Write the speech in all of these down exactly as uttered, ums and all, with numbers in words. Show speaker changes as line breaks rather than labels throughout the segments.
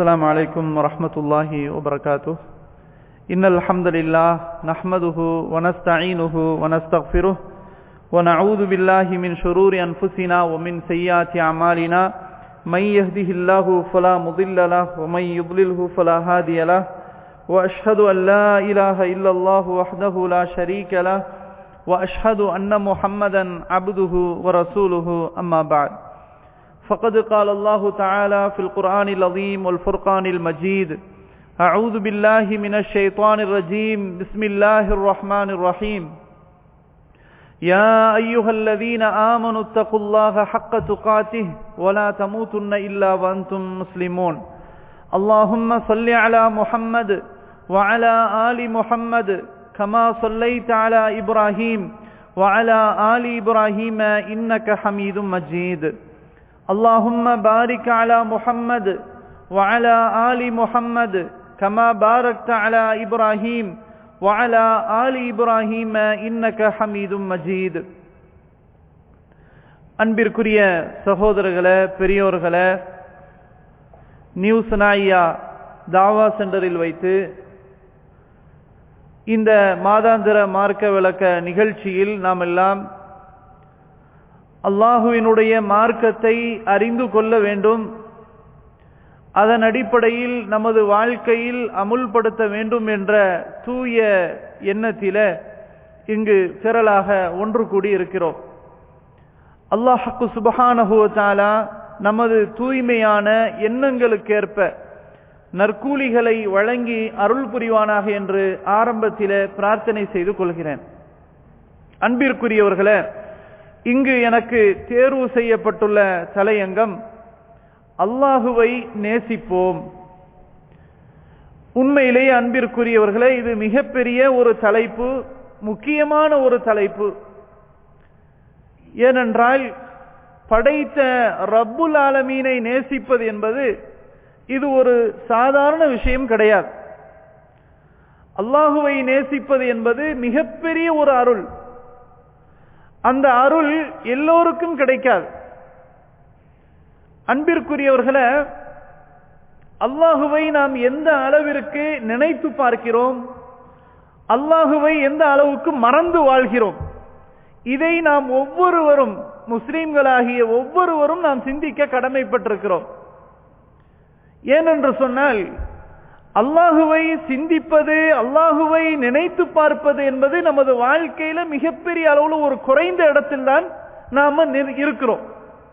السلام عليكم ورحمة الله وبركاته. إن الحمد لله نحمده ونستعينه ونستغفره ونعوذ بالله من شرور أنفسنا ومن سيئات أعمالنا من يهده الله فلا مضل له ومن يضلله فلا هادي له وأشهد أن لا إله إلا الله وحده لا شريك له وأشهد أن محمدا عبده ورسوله أما بعد فقد قال الله تعالى في القرآن العظيم والفرقان المجيد أعوذ بالله من الشيطان الرجيم بسم الله الرحمن الرحيم يا أيها الذين آمنوا اتقوا الله حق تقاته ولا تموتن إلا وأنتم مسلمون اللهم صل على محمد وعلى آل محمد كما صليت على إبراهيم وعلى آل إبراهيم إنك حميد مجيد اللهم بارك على محمد وعلى آل محمد كما باركت على إبراهيم وعلى آل إبراهيم إنك حميد مجيد. அன்பிற்குரிய சகோதரர்களே, பெரியோர்களே, நியூ சனாயா தாவா சென்டரில் வைத்து இந்த மாதாந்திர மார்க்க விளக்க நிகழ்ச்சியில் நாம் எல்லாம் அல்லாஹுவினுடைய மார்க்கத்தை அறிந்து கொள்ள வேண்டும், அதன் அடிப்படையில் நமது வாழ்க்கையில் அமுல்படுத்த வேண்டும் என்ற தூய எண்ணத்தில இங்கு திரளாக ஒன்று கூடி இருக்கிறோம். அல்லாஹ் சுப்ஹானஹு வ தஆலா நமது தூய்மையான எண்ணங்களுக்கேற்ப நற்கூலிகளை வழங்கி அருள் புரிவானாக என்று ஆரம்பத்திலே பிரார்த்தனை செய்து கொள்கிறேன். அன்பிற்குரியவர்களே, இங்கு எனக்கு தேர்வு செய்யப்பட்டுள்ள தலையங்கம் அல்லாஹுவை நேசிப்போம். உண்மையிலேயே அன்பிற்குரியவர்களே, இது மிகப்பெரிய ஒரு தலைப்பு, முக்கியமான ஒரு தலைப்பு. ஏனென்றால் படைத்த ரப்புல் ஆலமீனை நேசிப்பது என்பது இது ஒரு சாதாரண விஷயம் கிடையாது. அல்லாஹுவை நேசிப்பது என்பது மிகப்பெரிய ஒரு அருள். அந்த அருள் எல்லோருக்கும் கிடைக்காது. அன்பிற்குரியவர்களே, அல்லாஹுவை நாம் எந்த அளவிற்கு நினைத்து பார்க்கிறோம், அல்லாஹுவை எந்த அளவுக்கு மறந்து வாழ்கிறோம், இதை நாம் ஒவ்வொருவரும், முஸ்லிம்களாகிய ஒவ்வொருவரும் நாம் சிந்திக்க கடமைப்பட்டிருக்கிறோம். ஏனென்று சொன்னால், அல்லாஹுவை சிந்திப்பது, அல்லாஹுவை நினைத்து பார்ப்பது என்பது நமது வாழ்க்கையில மிகப்பெரிய அளவில் ஒரு குறைந்த இடத்தில் தான் நாம இருக்கிறோம்.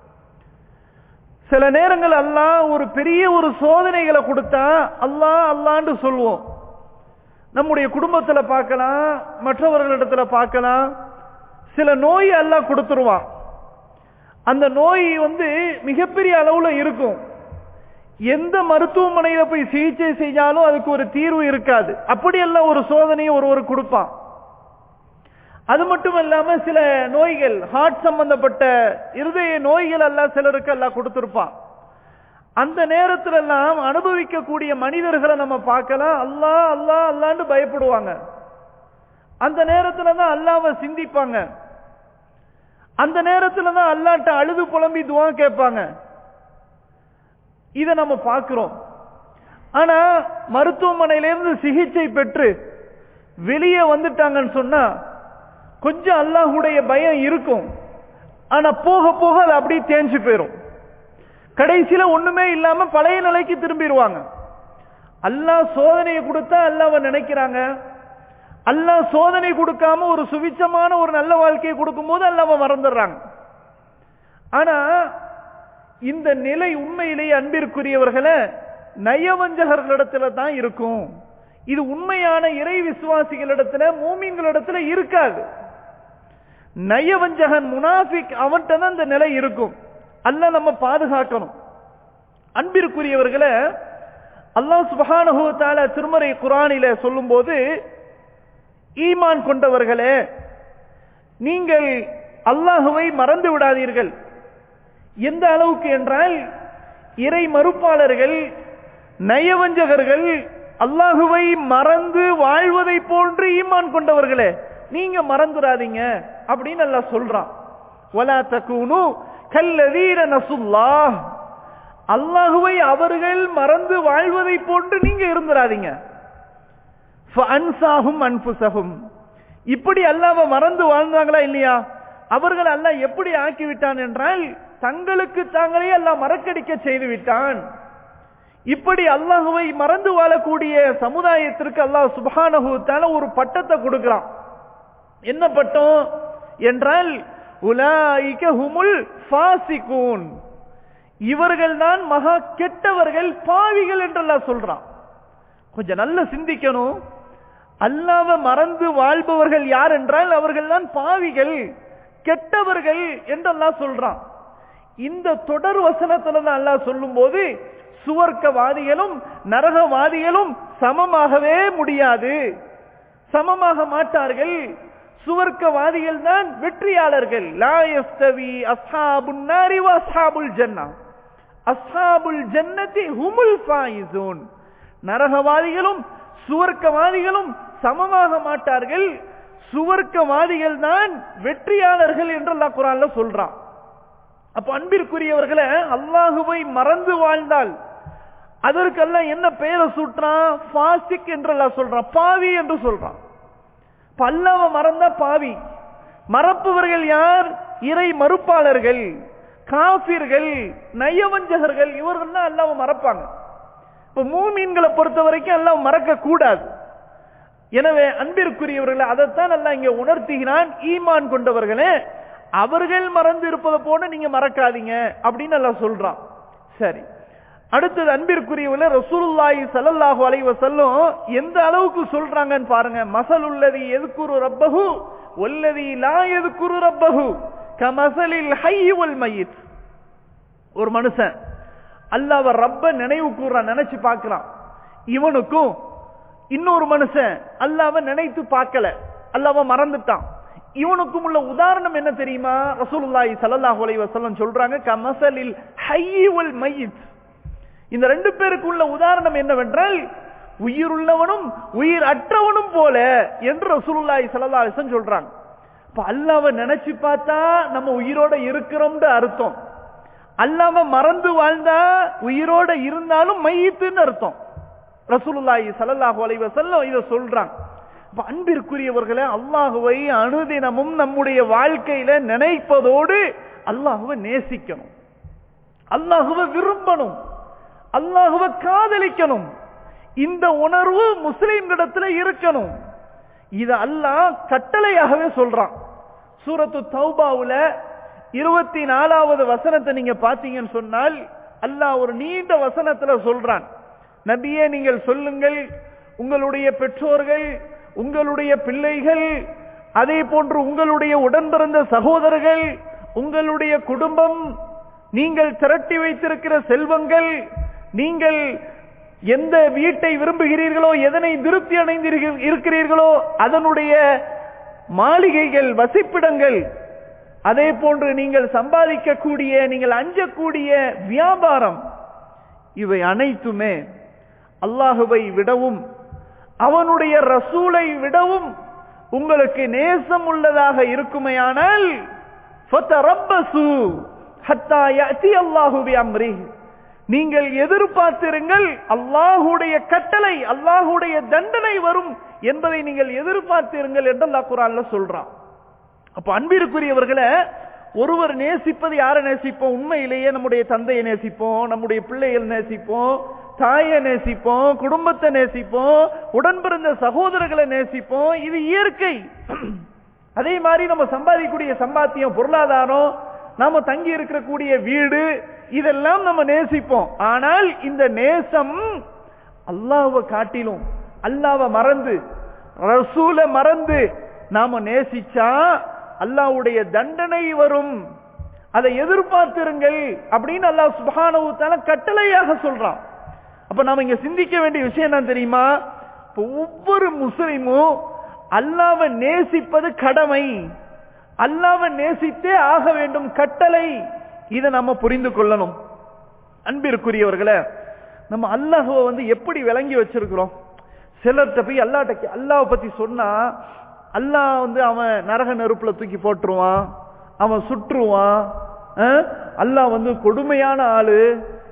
சில நேரங்கள் அல்லாஹ் ஒரு பெரிய ஒரு சோதனைகளை கொடுத்தா அல்லாஹ் அல்லான்னு சொல்லுவோம். நம்முடைய குடும்பத்துல பார்க்கலாம், மற்றவர்களிடத்துல பார்க்கலாம், சில நோய் அல்லாஹ் கொடுத்துருவான். அந்த நோய் வந்து மிகப்பெரிய அளவுல இருக்கும். எந்த மருத்துவமனையில போய் சிகிச்சை செய்தாலும் அதுக்கு ஒரு தீர்வு இருக்காது. அப்படியெல்லாம் ஒரு சோதனையை ஒருவர் கொடுப்பான். அது மட்டுமல்லாம சில நோய்கள், ஹார்ட் சம்பந்தப்பட்ட இருதய நோய்கள் எல்லாம் சிலருக்கு எல்லாம் கொடுத்திருப்பான். அந்த நேரத்துல எல்லாம் அனுபவிக்கக்கூடிய மனிதர்களை நம்ம பார்க்கலாம், அல்லாஹ் அல்லாஹ் அல்லான்னு பயப்படுவாங்க. அந்த நேரத்துல தான் அல்லாஹ்வை சிந்திப்பாங்க. அந்த நேரத்துல தான் அல்லாஹ்ட்ட அழுது புலம்பி துஆ கேட்பாங்க. இதை நம்ம பார்க்கிறோம். ஆனா மருத்துவமனையிலிருந்து சிகிச்சை பெற்று வெளியே வந்துட்டாங்கன்னு சொன்னா கொஞ்சம் அல்லாஹ்வுடைய பயம் இருக்கும். ஆனா போக போக அது அப்படியே தேஞ்சு போயிடும். கடைசியில ஒண்ணுமே இல்லாம பழைய நிலைக்கு திரும்பிடுவாங்க. அல்லாஹ் சோதனையை கொடுத்தா அல்லாஹ்வை நினைக்கிறாங்க. அல்லாஹ் சோதனை கொடுக்காம ஒரு சுவிச்சமான ஒரு நல்ல வாழ்க்கையை கொடுக்கும் போது அல்லாஹ்வை மறந்துடுறாங்க. ஆனா இந்த நிலை உண்மையிலேயே அன்பிற்குரியவர்களே நயவஞ்சகர்களிடத்துல தான் இருக்கும். இது உண்மையான இறை விசுவாசிகளிடத்துல, மூமின்களிடத்துல இருக்காது. நயவஞ்சகன், முனாஃபிக், அவன்கிட்ட தான் இந்த நிலை இருக்கும். அல்லாஹ் நம்ம பாதுகாக்கணும். அன்பிற்குரியவர்களே, அல்லாஹ் சுப்ஹானஹு வ தஆலா திருமறை குர்ஆனிலே சொல்லும்போது, ஈமான் கொண்டவர்களே, நீங்கள் அல்லாஹுவை மறந்து விடாதீர்கள். எந்த அளவுக்கு என்றால், இறை மறுப்பாளர்கள், நயவஞ்சகர்கள் அல்லாஹுவை மறந்து வாழ்வதை போன்று ஈமான் கொண்டவர்களே நீங்க மறந்துடாதீங்க அப்படின்னு அல்லாஹ் சொல்றான். வலா தகூனு கல்லதீன நசுல்லாஹ், அல்லாஹுவை அவர்கள் மறந்து வாழ்வதை போன்று நீங்க இருந்துராதீங்க. ஃபஅன்சாஹும் அன்ஃபுஸஹும், இப்படி அல்லாஹ்வை மறந்து வாழ்ந்தாங்களா இல்லையா? அவர்கள் அல்லாஹ் எப்படி ஆக்கிவிட்டான் என்றால் தங்களுக்கு தாங்களே அல்லாஹ் மறக்கடிக்க செய்து விட்டான். இப்படி அல்லாஹுவை மறந்து வாழக்கூடிய சமுதாயத்திற்கு அல்லாஹ் சுப்ஹானஹு வ தஆலா ஒரு பட்டத்தை கொடுக்கிறான். என்ன பட்டம் என்றால் உலாயிக ஹுமுல் ஃபாசிகூன், இவர்கள் தான் மகா கெட்டவர்கள், பாவிகள் என்று அல்லாஹ் சொல்றான். கொஞ்சம் நல்ல சிந்திக்கணும். அல்லாஹ்வை மறந்து வாழ்பவர்கள் யார் என்றால் அவர்கள் தான் பாவிகள், கெட்டவர்கள் என்று அல்லாஹ் சொல்றான். இந்த தொடர் வசனத்துல தான் அல்லாஹ் சொல்லும் போது சுவர்க்கவாதிகளும் நரகவாதிகளும் சமமாகவே முடியாது, சமமாக மாட்டார்கள். சுவர்க்கவாதிகள் தான் வெற்றியாளர்கள். லா யஸ்தவி அஸ்ஹாபுன் நாரி வ அஸ்ஹாபுல் ஜன்னah, அஸ்ஹாபுல் ஜன்னதி ஹுமுல் ஃபாயிஸூன். நரகவாதிகளும் சுவர்க்கவாதிகளும் சமமாக மாட்டார்கள், சுவர்க்கவாதிகள் தான் வெற்றியாளர்கள் என்று அல்லாஹ் குர்ஆன்ல சொல்றான். அப்ப அன்பிற்குரியவர்களே, அல்லாஹுவை மறந்து வாழ்ந்தால் அதற்கு அல்லாஹ் என்ன பெயரை சூட்டுறான்? ஃபாசிக் என்று அல்லாஹ் சொல்றான், பாவி என்று சொல்றான். அல்லாஹ்வை மறந்தா பாவி. மறப்பவர்கள் யார்? இறை மறுப்பாளர்கள், காஃபிர்கள், நயவஞ்சகர்கள், இவர்கள் தான் அல்லாஹ்வை மறப்பாங்க. இப்ப மூமின்களை பொறுத்த வரைக்கும் அல்லாஹ் மறக்க கூடாது. எனவே அன்பிற்குரியவர்களே, அதைத்தான் அல்லாஹ் இங்க உணர்த்துகிறான். ஈமான் கொண்டவர்களே, அவர்கள் மறந்து இருப்பதை போல நீங்க மறக்காதீங்க அப்படின்னு அல்லாஹ் சொல்றான். சரி, அடுத்தது அன்பிற்குரியவர்களே, ரசூலுல்லாஹி ஸல்லல்லாஹு அலைஹி வஸல்லம் எந்த அளவுக்கு சொல்றாங்கன்னு பாருங்க. மஸலுல்லதி யذ்குரு ரப்பஹு வல்லதி லா யذ்குரு ரப்பஹு கமஸலில் ஹய்ய் வல் மய்யித். ஒரு மனுஷன் அல்லாஹ்வை ரப்ப நினைவு கூர்றான், நினைச்சு பார்க்கறான். இவனுக்கும் இன்னொரு மனுஷன் அல்லாஹ்வை நினைத்து பார்க்கல, அல்லாஹ்வை மறந்துட்டான். இவனுக்கும் உள்ள உதாரணம் என்ன தெரியுமா? ரசூலுல்லாஹி ஸல்லல்லாஹு அலைஹி வஸல்லம் சொல்றாங்க, கமஸலில் ஹய்ய் வல் மய்யித். இந்த ரெண்டு பேருக்கு உள்ள உதாரணம் என்னவென்றால் உயிருள்ளவனும் உயிர் அற்றவனும் போல என்று ரசூலுல்லாஹி ஸல்லல்லாஹு அலைஹி வஸல்லம் சொல்றாங்க. அப்ப அல்லாஹ்வை நினைச்சு பார்த்தா நம்ம உயிரோட இருக்கிறோம்னு அர்த்தம். அல்லாஹ்வை மறந்து வாழ்ந்தா உயிரோட இருந்தாலும் மையித்துன்னு அர்த்தம். ரசூலுல்லாஹி ஸல்லல்லாஹு அலைஹி வஸல்லம் இத சொல்றாங்க. அப்ப அன்பிற்குரியவர்களே, அல்லாஹ்வை அனுதினமும் நம்முடைய வாழ்க்கையில நினைப்பதோடு அல்லாஹ்வை நேசிக்கணும், அல்லாஹ்வை விரும்பணும், அல்லாஹ்வை காதலிக்கணும். இந்த உணர்வு முஸ்லிம்களிடத்துல இருக்கணும். இது அல்லாஹ் கட்டளையாகவே சொல்றான். சூரத்து தௌபாவுல இருபத்தி நாலாவது வசனத்தை நீங்க பாத்தீங்கன்னு சொன்னால் அல்லாஹ் ஒரு நீண்ட வசனத்துல சொல்றான், நபியே நீங்கள் சொல்லுங்கள், உங்களுடைய பெற்றோர்கள், உங்களுடைய பிள்ளைகள், அதே போன்று உங்களுடைய உடன் பிறந்த சகோதரர்கள், உங்களுடைய குடும்பம், நீங்கள் திரட்டி வைத்திருக்கிற செல்வங்கள், நீங்கள் எந்த வீட்டை விரும்புகிறீர்களோ, எதனை திருப்தி அடைந்தீர்கள் இருக்கிறீர்களோ அதனுடைய மாளிகைகள், வசிப்பிடங்கள், அதே போன்று நீங்கள் சம்பாதிக்கக்கூடிய, நீங்கள் அஞ்சக்கூடிய வியாபாரம், இவை அனைத்துமே அல்லாஹுவை விடவும் அவனுடைய ரசூலை விடவும் உங்களுக்கு நேசம் உள்ளதாக இருக்குமையானால் ஃபதரப்பசு ஹத்தா யஅதி அல்லாஹு பிஅம்ரிஹி, நீங்கள் எதிர்பார்த்திருங்கள், அல்லாஹுடைய கட்டளை, அல்லாஹுடைய தண்டனை வரும் என்பதை நீங்கள் எதிர்பார்த்திருங்கள் என்று அல்லாஹ் குர்ஆன்ல சொல்றான். அப்ப அன்பிற்குரியவர்களே, ஒருவர் நேசிப்பது யாரை நேசிப்போம்? உண்மையிலேயே நம்முடைய தந்தையை நேசிப்போம், நம்முடைய பிள்ளைகள் நேசிப்போம், தாயை நேசிப்போம், குடும்பத்தை நேசிப்போம், உடன் பிறந்த சகோதரர்களை நேசிப்போம். இது இயற்கை. அதே மாதிரி நம்ம சம்பாதிக்கக்கூடிய சம்பாத்தியம், பொருளாதாரம், நாம தங்கி இருக்கக்கூடிய வீடு, இதெல்லாம் நம்ம நேசிப்போம். ஆனால் இந்த நேசம் அல்லாஹ்வை காட்டிலும், அல்லாஹ்வை மறந்து ரசூலை மறந்து நாம நேசிச்சா அல்லாஹ்வுடைய தண்டனை வரும், அதை எதிர்பார்த்திருங்கள் அப்படின்னு அல்லாஹ் சுப்ஹானஹு வ தஆலா கட்டளையாக சொல்றான். அப்ப நாம இங்க சிந்திக்க வேண்டிய விஷயம் என்ன தெரியுமா? ஒவ்வொரு முஸ்லிமும் அல்லாஹ்வை நேசிப்பது கடமை, அல்லாஹ்வை நேசித்தே ஆக வேண்டும், கட்டளை. இதை நம்ம புரிந்து கொள்ளணும். அன்பிற்குரியவர்களே, நம்ம அல்லாஹ்வை வந்து எப்படி விளங்கி வச்சிருக்கிறோம்? சிலர்கிட்ட போய் அல்லாஹ்ட்ட அல்லாஹ்வை பத்தி சொன்னா அல்லாஹ் வந்து அவன் நரக நெருப்புல தூக்கி போட்டுருவான், அவன் சுற்றுவான், அல்லாஹ் வந்து கொடுமையான ஆளு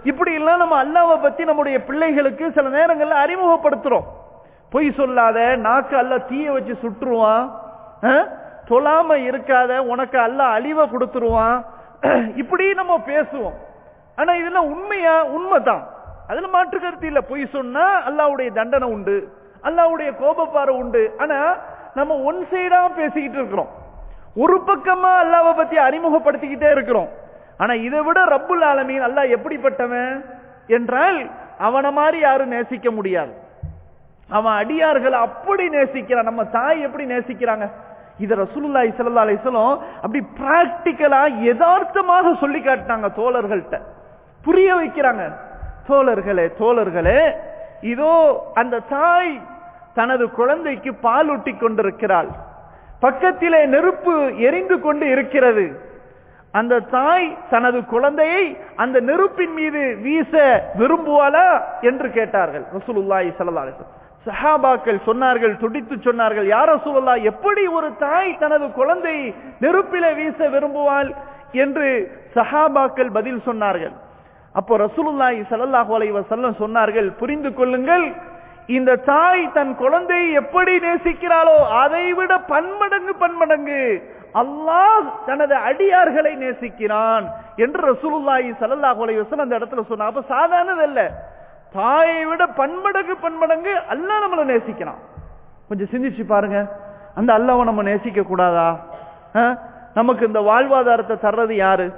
இப்படி எல்லாம் நம்ம அல்லாஹ்வை பத்தி நம்முடைய பிள்ளைகளுக்கு சில நேரங்கள்ல அறிமுகப்படுத்துறோம். பொய் சொல்லாத, நாக்கு அல்லாஹ் தீய வச்சு சுற்றுவான், சொல்லாம இருக்காத, உனக்கு அல்லாஹ் அழிவை கொடுத்துருவான், இப்படி நம்ம பேசுவோம். ஆனா இதெல்லாம் உண்மையா? உண்மைதான், அதுல மாற்று கருத்து இல்ல. பொய் சொன்னா அல்லாஹ்வுடைய தண்டனை உண்டு, அல்லாஹ்வுடைய கோபப்பார உண்டு. ஆனா நம்ம ஒன் சைடா பேசிக்கிட்டு இருக்கிறோம், ஒரு பக்கமா அல்லாஹ்வை பத்தி அறிமுகப்படுத்திக்கிட்டே இருக்கிறோம். ஆனா இதை விட ரப்புல் ஆலமீன் அல்லாஹ் எப்படிப்பட்டவன் என்றால் அவனை மாதிரி யாரும் நேசிக்க முடியாது. அவன் அடியார்களை அப்படி நேசிக்கிறான். நம்ம தாய் எப்படி நேசிக்கிறாங்க, இத ரசூலுல்லாஹி ஸல்லல்லாஹு அலைஹி வஸல்லம் அப்படி பிராக்டிகலா யதார்த்தமாக சொல்லி காட்டினாங்க. தோழர்கள்ட்ட புரிய வைக்கிறாங்க. தோழர்களே தோழர்களே இதோ அந்த தாய் தனது குழந்தைக்கு பால் ஊட்டி கொண்டிருக்கிறாள், பக்கத்திலே நெருப்பு எரிந்து கொண்டு இருக்கிறது. அந்த தாய் தனது குழந்தையை அந்த நெருப்பின் மீது வீச விரும்புவாளா என்று கேட்டார்கள் ரசூலுல்லாஹி ஸல்லல்லாஹு அலைஹி வஸல்லம். சஹாபாக்கள் சொன்னார்கள், துடித்து சொன்னார்கள், யா ரசூலல்லாஹ், எப்படி ஒரு தாய் தனது குழந்தை நெருப்பிலே வீச விரும்புவாள் என்று சஹாபாக்கள் பதில் சொன்னார்கள். அப்போ ரசூலுல்லாஹி ஸல்லல்லாஹு அலைஹி வஸல்லம் சொன்னார்கள், புரிந்து கொள்ளுங்கள், இந்த தாய் தன் குழந்தையை எப்படி நேசிக்கிறாளோ அதைவிட பன்மடங்கு பன்மடங்கு அல்லாஹ் தனது அடியார்களை நேசிக்கிறான் என்று ரசூலுல்லாஹி ஸல்லல்லாஹு அலைஹி வஸல்லம் அந்த இடத்துல சொன்னார். அப்ப சாதாரணது அல்ல, தாயை விட பன்மடங்கு பன்மடங்கு அல்லாஹ் நம்மளை நேசிக்கிறான். கொஞ்சம் சிந்திச்சு பாருங்க, அந்த அல்லாஹ்வை நம்ம நேசிக்க கூடாதா? நமக்கு இந்த வாழ்வாதாரத்தை தர்றது யாரு?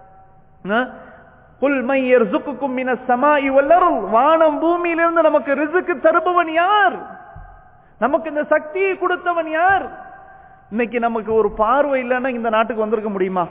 குல் மை யர்சுகுக்கும் மினஸ் ஸமாஇ வல் அர்த், வானம் பூமியிலிருந்து நமக்கு ரிஸ்க் தருபவன் யார்? நமக்கு இந்த சக்தியை கொடுத்தவன் யார்? இன்னைக்கு நமக்கு ஒரு பார்வை இல்லைன்னா இந்த நாட்டுக்கு வந்திருக்க முடியுமா?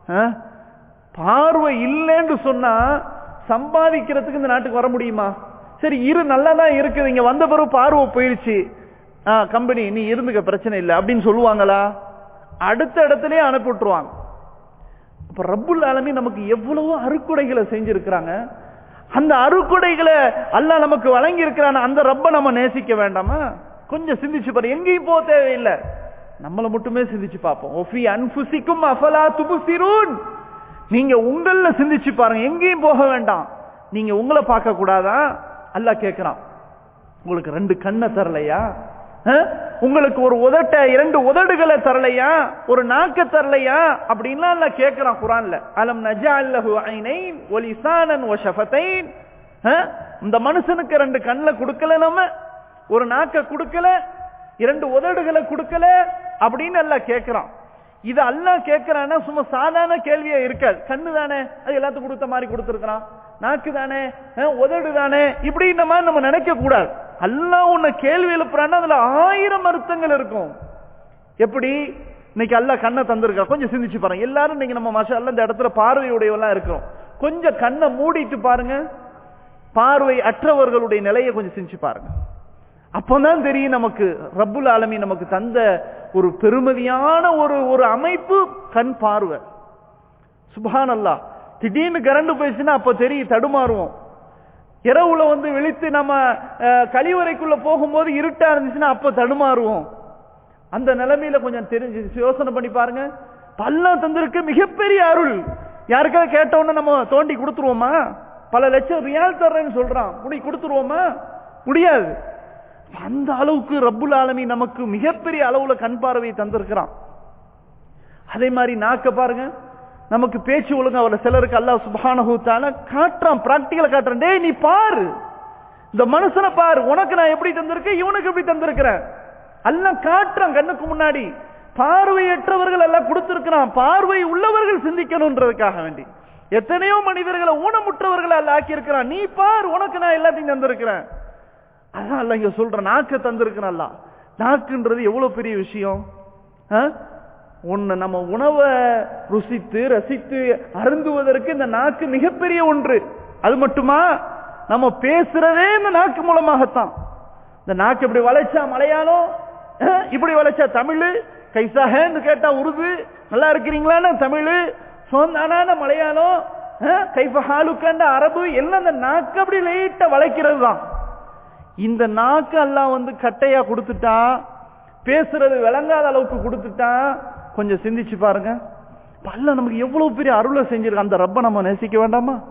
பார்வை இல்லைன்னு சொன்னா சம்பாதிக்கிறதுக்கு இந்த நாட்டுக்கு வர முடியுமா? சரி, இரு, நல்லா தான் இருக்குது, இங்க வந்த பிறகு பார்வை போயிருச்சு, கம்பெனி நீ இருந்துக்க, பிரச்சனை இல்லை அப்படின்னு சொல்லுவாங்களா? அடுத்த இடத்துலயே அனுப்பிவிட்டுருவாங்க. அப்ப ரப்புல் ஆலமீன் நமக்கு எவ்வளவோ அருக்குடைகளை செஞ்சிருக்கிறாங்க. அந்த அருக்குடைகளை அல்லாஹ் நமக்கு வழங்கி இருக்கிறான அந்த ரப்ப நம்ம நேசிக்க வேண்டாமா? கொஞ்சம் சிந்திச்சு பாரு. எங்கேயும் போக தேவையில்லை, நம்மளை மட்டுமே சிந்திச்சு பார்ப்போம். ஒஃபி அன்ஃபுசிக்கும் அஃபலா துப்சிரூன், நீங்க உங்கள சிந்திச்சு பாருங்க, எங்கேயும் போக வேண்டாம். நீங்க உங்களை பார்க்க கூடாதா? அல்லாஹ் கேட்கிறான், உங்களுக்கு ரெண்டு கண்ணை தரலையா? உங்களுக்கு ஒரு உதட்ட இரண்டு உதடுகளை தரலையா? ஒரு நாக்க தரலையா? அப்படின்லாம் அல்லாஹ் கேட்கிறான் குர்ஆன்ல. அலம் நஜஅல் லஹு ஐனைன் வ லிசானன் வ ஷஃபதைன், இந்த மனுஷனுக்கு ரெண்டு கண்ணை கொடுக்கல, நம்ம ஒரு நாக்க கொடுக்கல, இரண்டு உதடுகளை கொடுக்கல அப்படின்னு அல்லாஹ் கேட்கிறான். இது அல்லாஹ் கேட்கிறான்னா சும்மா சாதாரண கேள்வியா இருக்காது. கண்ணு தானே, அது எல்லாத்துக்கும் கொடுத்த மாதிரி கொடுத்திருக்கிறான், நாக்கு தானே, உதடு தானே, இப்படி இந்த மாதிரி நம்ம நினைக்க கூடாது. அல்லாஹ் உன்னை கேள்வி எழுப்புறான்னா அதுல ஆயிரம் அர்த்தங்கள் இருக்கும். எப்படி இன்னைக்கு அல்லாஹ் கண்ணை தந்திருக்கா? கொஞ்சம் சிந்திச்சு பாருங்க. எல்லாரும் இன்னைக்கு நம்ம மாஷா அல்லாஹ் இந்த இடத்துல பார்வையுடையவெல்லாம் இருக்கிறோம். கொஞ்சம் கண்ணை மூடிட்டு பாருங்க, பார்வை அற்றவர்களுடைய நிலையை கொஞ்சம் சிந்திச்சு பாருங்க. அப்பதான் தெரியும் நமக்கு ரப்புல் ஆலமீன் நமக்கு தந்த ஒரு பெருமதியான ஒரு ஒரு அமைப்பு கண் பார்வை. சுப்ஹானல்லாஹ், திடீர்னு கரண்ட் போயிடுச்சுன்னா அப்ப தெரியும், தடுமாறுவோம். இரவுல வந்து விழித்து நம்ம கழிவறைக்குள்ள போகும்போது இருட்டா இருந்துச்சுன்னா அப்ப தடுமாறுவோம். அந்த நிலைமையில கொஞ்சம் தெரிஞ்சு யோசனை பண்ணி பாருங்க. அல்லாஹ் தந்திருக்கு மிகப்பெரிய அருள். யாருக்காவது கேட்டோன்னு நம்ம தோண்டி கொடுத்துருவோமா? பல லட்சம் ரியால் தர்றேன்னு சொல்றான், முடி கொடுத்துருவோமா? முடியாது. அந்த அளவுக்கு ரப்புல் ஆலமீன் நமக்கு மிகப்பெரிய அளவுல கண் பார்வையை தந்திருக்கிறான். அதே மாதிரி நாக்க பாருங்க, நமக்கு பேச்சு ஒழுங்கு அவளை சிலருக்கு அல்லாஹ் சுப்ஹானஹு வ தஆலா காட்டுறான், பிராக்டிகலா காட்டுறான். டேய் நீ பாரு, இந்த மனுஷனை பாரு, உனக்கு நான் எப்படி தந்திருக்கேன், இவனுக்கு எப்படி தந்திருக்கிறேன், அல்லாஹ் காட்டுறான் கண்ணுக்கு முன்னாடி. பார்வையற்றவர்கள் எல்லாம் கொடுத்திருக்கிறான், பார்வை உள்ளவர்கள் சிந்திக்கணும்ன்றதுக்காக வேண்டி. எத்தனையோ மனிதர்களை ஊனமுற்றவர்களை எல்லாம் ஆக்கி இருக்கிறான். நீ பார், உனக்கு நான் எல்லாத்தையும் தந்திருக்கிறேன். அதான் அல்ல இங்க சொல்ற, நாக்கு தந்திருக்கிறான் அல்லாஹ். நாக்குன்றது எவ்வளவு பெரிய விஷயம். ஒன்னு நம்ம உணவை ருசித்து ரசித்து அருந்துவதற்கு இந்த நாக்கு மிகப்பெரிய ஒன்று. அது மட்டுமா, நம்ம பேசுறதே இந்த நாக்கு மூலமாகத்தான். இந்த நாக்கு இப்படி வளைச்சா மலையாளம், இப்படி வளைச்சா தமிழ், கைசாகன்னு கேட்டா உருது, நல்லா இருக்கிறீங்களான்னு தமிழ், சொந்தான மலையாளம், கைஃபஹாலுக்கண்ட அரபு, எல்லாம் இந்த நாக்கு அப்படி லைட்டா வளைக்கிறது தான். இந்த நாக்கு எல்லாம் வந்து கட்டையா கொடுத்துட்டா, பேசுறது விளங்காத அளவுக்கு கொடுத்துட்டா, கொஞ்சம் சிந்திச்சு பாருங்க. அல்லாஹ் நமக்கு எவ்வளவு பெரிய அருளை செஞ்சிருக்க. அந்த ரப்ப நம்ம நேசிக்க வேண்டாமா?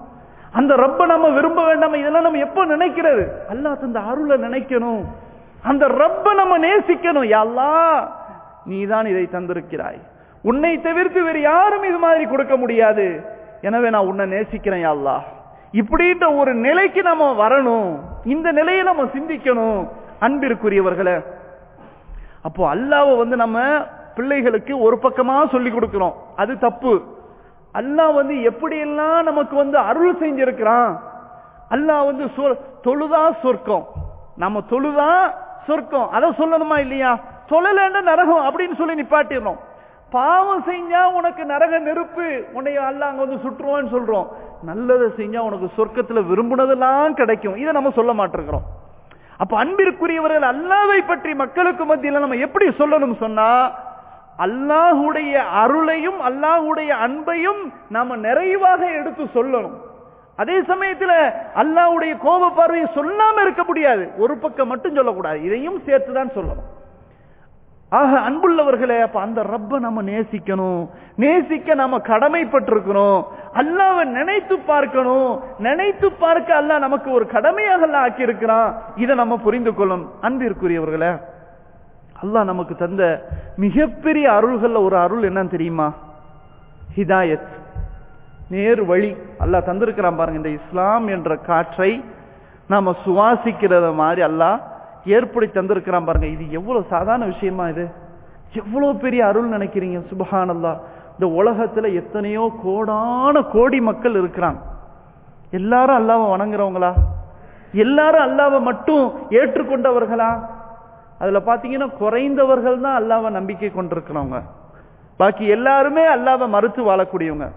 அந்த ரப்ப நம்ம விரும்ப வேண்டாம். இதெல்லாம் நம்ம எப்ப நினைக்கிறது? அல்லாஹ் தந்த அருளை நினைக்கணும். அந்த ரப்ப நம்ம நேசிக்கணும். யா அல்லாஹ், நீதான் இதை தந்திருக்கிறாய், உன்னை தவிர்த்து வேறு யாரும் இது மாதிரி கொடுக்க முடியாது, எனவே நான் உன்னை நேசிக்கிறேன் யா அல்லாஹ். இப்படின்ற ஒரு நிலைக்கு நம்ம வரணும். இந்த நிலையை நம்ம சிந்திக்கணும். அன்பிற்குரியவர்களே, அப்போ அல்லாஹ்வை வந்து நம்ம பிள்ளைகளுக்கு ஒரு பக்கமா சொல்லி கொடுக்கிறோம், அது தப்பு. அல்லாஹ் வந்து எப்படியெல்லாம் நமக்கு வந்து அருள் செஞ்சிருக்கிறான். அல்லாஹ் வந்து தொழுதா சொர்க்கம், நம்ம தொழுதா சொர்க்கம், அதை சொல்லணுமா இல்லையா? தொழலன்னா நரகம் அப்படின்னு சொல்லி நிப்பாட்டிடணும். பாவம் செஞ்சா உனக்கு நரக நெருப்பு, உன்னைய அல்லாஹ் அங்க வந்து சுற்றுவான்னு சொல்றோம். நல்லதை செஞ்சா உனக்கு சொர்க்கத்துல விரும்புனதெல்லாம் கிடைக்கும், இதை நம்ம சொல்ல மாட்டிருக்கிறோம். அப்ப அன்பிற்குரியவர்கள், அல்லாஹ்வை பற்றி மக்களுக்கு மத்தியில் நம்ம எப்படி சொல்லணும் சொன்னா, அல்லாஹ்வுடைய அருளையும் அல்லாஹ்வுடைய அன்பையும் நாம நிறைவாக எடுத்து சொல்லணும். அதே சமயத்துல அல்லாஹ்வுடைய கோப பார்வையை சொல்லாம இருக்க முடியாது. ஒரு பக்கம் மட்டும் சொல்லக்கூடாது, இதையும் சேர்த்துதான் சொல்லணும். ஆக அன்புள்ளவர்களே, அப்ப அந்த ரப்ப நம்ம நேசிக்கணும். நேசிக்க நாம கடமைப்பட்டிருக்கிறோம். அல்லாஹ்வை நினைத்து பார்க்கணும். நினைத்து பார்க்க அல்லாஹ் நமக்கு ஒரு கடமையாக அல்லாஹ் ஆக்கி இருக்கிறான். இதை நம்ம புரிந்து கொள்ளும். அன்பிற்குரியவர்களே, அல்லாஹ் நமக்கு தந்த மிகப்பெரிய அருள்கள்ல ஒரு அருள் என்னன்னு தெரியுமா? ஹிதாயத், நேர் வழி அல்லாஹ் தந்திருக்கிறான் பாருங்க. இந்த இஸ்லாம் என்ற காற்றை நாம சுவாசிக்கிறத மாதிரி அல்லாஹ் ஏற்படுத்தி தந்திருக்கிறான் பாருங்க. இது எவ்வளவு சாதாரண விஷயமா? இது எவ்வளவு பெரிய அருள் நினைக்கிறீங்க? சுப்ஹானல்லாஹ். இந்த உலகத்துல எத்தனையோ கோடான கோடி மக்கள் இருக்கிறாங்க. எல்லாரும் அல்லாஹ்வை வணங்குறவங்களா? எல்லாரும் அல்லாஹ்வை மட்டும் ஏற்றுக்கொண்டவர்களா? அதுல பாத்தீங்கன்னா குறைந்தவர்கள் தான் அல்லாஹ்வை நம்பிக்கை கொண்டிருக்கிறவங்க. பாக்கி எல்லாருமே அல்லாஹ்வை மறுத்து வாழக்கூடியவங்க.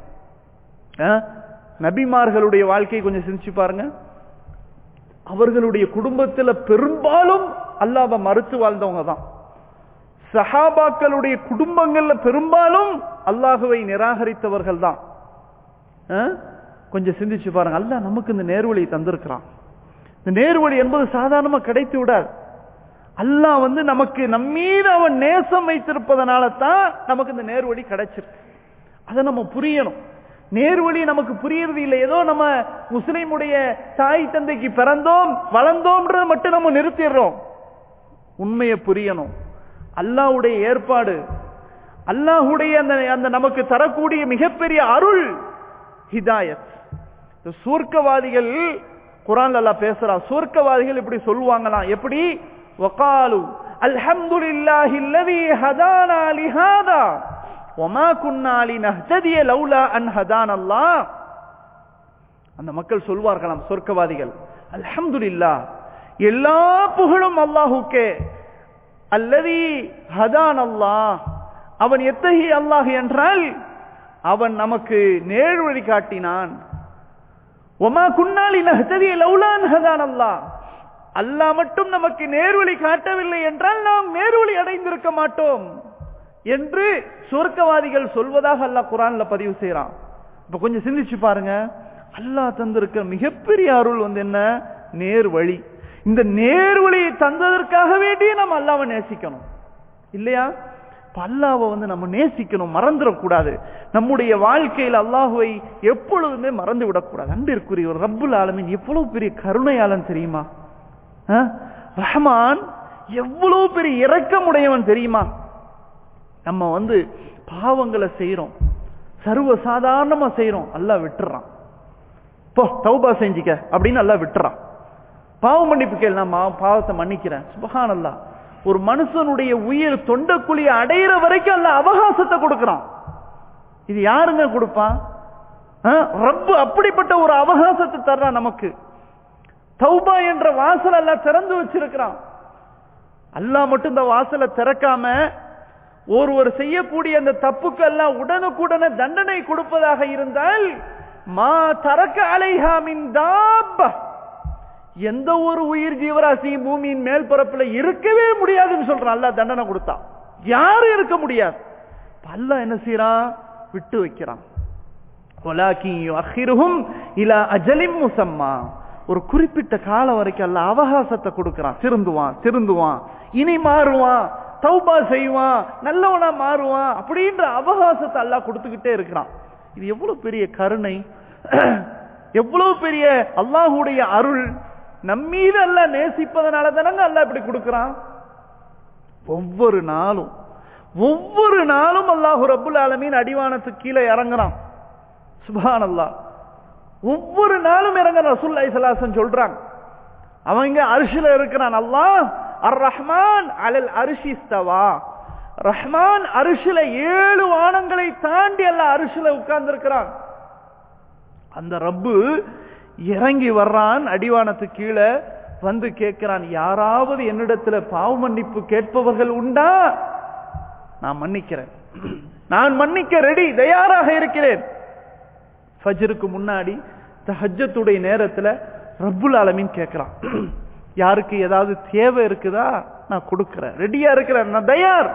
நபிமார்களுடைய வாழ்க்கையை கொஞ்சம் சிந்திச்சு பாருங்க. அவர்களுடைய குடும்பத்தில் பெரும்பாலும் அல்லாஹ்வை மறுத்து வாழ்ந்தவங்க தான். சஹாபாக்களுடைய குடும்பங்கள்ல பெரும்பாலும் அல்லாஹ்வை நிராகரித்தவர்கள் தான். கொஞ்சம் சிந்திச்சு பாருங்க. அல்லாஹ் நமக்கு இந்த நேர்வழி தந்திருக்கிறான். இந்த நேர்வழி என்பது சாதாரணமா கிடைத்து விடாது. அல்லாஹ் வந்து நமக்கு நம்மீது அவன் நேசம் வைத்திருப்பதனால தான் நமக்கு இந்த நேர்வழி கிடைச்சிருக்கு. அதை நம்ம புரியணும். நேர்வழி நமக்கு புரியறது இல்லை. ஏதோ நம்ம முஸ்லிமுடைய தாய் தந்தைக்கு பிறந்தோம் வளர்ந்தோம்ன்றத மட்டும் நம்ம நிறுத்திடுறோம். உண்மையை புரியணும். அல்லாஹ்வுடைய ஏற்பாடு, அல்லாஹ்வுடைய அந்த அந்த நமக்கு தரக்கூடிய மிகப்பெரிய அருள் ஹிதாயத். சூர்க்கவாதிகள் குர்ஆன்ல அல்லாஹ் பேசுறான். சூர்க்கவாதிகள் இப்படி சொல்லுவாங்களாம். எப்படி? வகாலு அல்ஹம்துலில்லாஹி அல்லதி ஹதானா லிஹாதா வமா குன்னா லினஹ்ததிய லௌலா அன் ஹதானல்லாஹ். அந்த மக்கள் சொல்வார்களாம், சொர்க்கவாதிகள், அல்ஹம்துலில்லாஹ், எல்லா புகழும் அல்லாஹ்வுக்கே, அல்லதி ஹதானல்லாஹ், அவன் எத்தகைய அல்லாஹ் என்றால் அவன் நமக்கு நேர்வழி காட்டினான். வமா குன்னா லினஹ்ததிய லௌலா அன் ஹதானல்லாஹ், அல்லாஹ் மட்டும் நமக்கு நேர்வழி காட்டவில்லை என்றால் நாம் நேர்வழி அடைந்திருக்க மாட்டோம் என்று சொர்க்கவாதிகள் சொல்வதாக அல்லாஹ் குர்ஆன்ல பதிவு செய்யறான். இப்ப கொஞ்சம் சிந்திச்சு பாருங்க. அல்லாஹ் தந்திருக்க மிகப்பெரிய அருள் வந்து என்ன? நேர் வழி. இந்த நேர்வழியை தந்ததற்காக வேண்டியே நம்ம அல்லாஹ்வை நேசிக்கணும் இல்லையா? அல்லாஹ்வை வந்து நம்ம நேசிக்கணும், மறந்துடக்கூடாது. நம்முடைய வாழ்க்கையில் அல்லாஹ்வை எப்பொழுதுமே மறந்து விடக்கூடாது. அன்பிற்குரிய ஒரு ரப்புல் ஆலமீன் எவ்வளவு பெரிய கருணையாளன் தெரியுமா? ரஹ்மான் எவ்வளவு பெரிய இரக்கமுடையவன் தெரியுமா? நம்ம வந்து பாவங்களை செய்யறோம், சர்வ சாதாரணமா செய்யறோம், அல்லாஹ் விட்டுறான். போ தௌபா செஞ்சிக்க அப்படின்னு அல்லாஹ் விட்டுறான். பாவம் மன்னிப்பு கேள், நான் பாவத்தை மன்னிக்கிறேன். சுப்ஹானல்லாஹ். ஒரு மனுஷனுடைய உயிர் தொண்டக்குழியை அடையிற வரைக்கும் அல்லாஹ் அவகாசத்தை கொடுக்கிறான். இது யாருங்க கொடுப்பான்? ரப்பு அப்படிப்பட்ட ஒரு அவகாசத்தை தர்றான் நமக்கு. தௌபா என்ற வாசல் அல்லாஹ் திறந்து வச்சிருக்கிறான். அல்லாஹ் மட்டும் இந்த வாசலை திறக்காம ஒருவர் செய்யக்கூடிய அந்த தப்புக்கு எல்லாம் உடனுக்குடனே தண்டனை கொடுப்பதாக இருந்தால் மா தரக்க அலைஹா மின் தாப்பா, எந்த ஒரு உயிர் ஜீவராசி பூமியின் மேல் பரப்புல இருக்கவே முடியாதுன்னு சொல்றான். அல்லாஹ் தண்டனை கொடுத்தா யாரும் இருக்க முடியாது. அல்லாஹ் என்ன செய்யறான்? விட்டு வைக்கிறான். வலாகின் யுஅখিরஹும் இலா அஜலின் முஸம்மா, ஒரு குறிப்பிட்ட காலம் வரைக்கும் அல்லாஹ் அவகாசத்தை கொடுக்கிறான். திருந்துவான் திருந்துவான் இனி மாறுவான், தௌபா செய்வான், நல்லவனா மாறுவான் அப்படின்ற அவகாசத்தை அல்லாஹ் கொடுத்துக்கிட்டே இருக்கிறான். இது எவ்வளவு பெரிய கருணை! எவ்வளவு பெரிய அல்லாஹ்வுடைய அருள் நம்மீது அல்லாஹ் நேசிப்பதனால தானங்க அல்லாஹ் இப்படி கொடுக்கிறான். ஒவ்வொரு நாளும் ஒவ்வொரு நாளும் அல்லாஹ் ரப்புல் ஆலமீன் அடிவானத்துக்கு கீழே இறங்குறான். சுப்ஹானல்லாஹ். ஒவ்வொரு நாளும் இறங்குறான். ரசூலுல்லாஹி ஸல்லல்லாஹு அலைஹி வஸல்லம் சொல்றாங்க, அவங்க அர்ஷில இருக்கிறான். அல்லாஹ் அர் ரஹ்மான் அலல் அர்ஷி இஸ்தவா. ரஹ்மான் அர்ஷில ஏழு வானங்களை தாண்டி அல்லாஹ் அர்ஷில உட்கார்ந்து இருக்கிறான். அந்த ரப்பு இறங்கி வர்றான், அடிவானத்துக்கு கீழே வந்து கேட்கிறான், யாராவது என்னிடத்துல பாவ மன்னிப்பு கேட்பவர்கள் உண்டா? நான் மன்னிக்கிறேன், நான் மன்னிக்க ரெடி, தயாராக இருக்கிறேன். ஃபஜ்ருக்கு முன்னாடி தஹஜ்ஜத்துடைய நேரத்துல ரப்புல் ஆலமீன் கேட்கிறான், யாருக்கு ஏதாவது தேவை இருக்குதா? நான் கொடுக்கிறேன், ரெடியா இருக்கிறேன், நான் தயார்.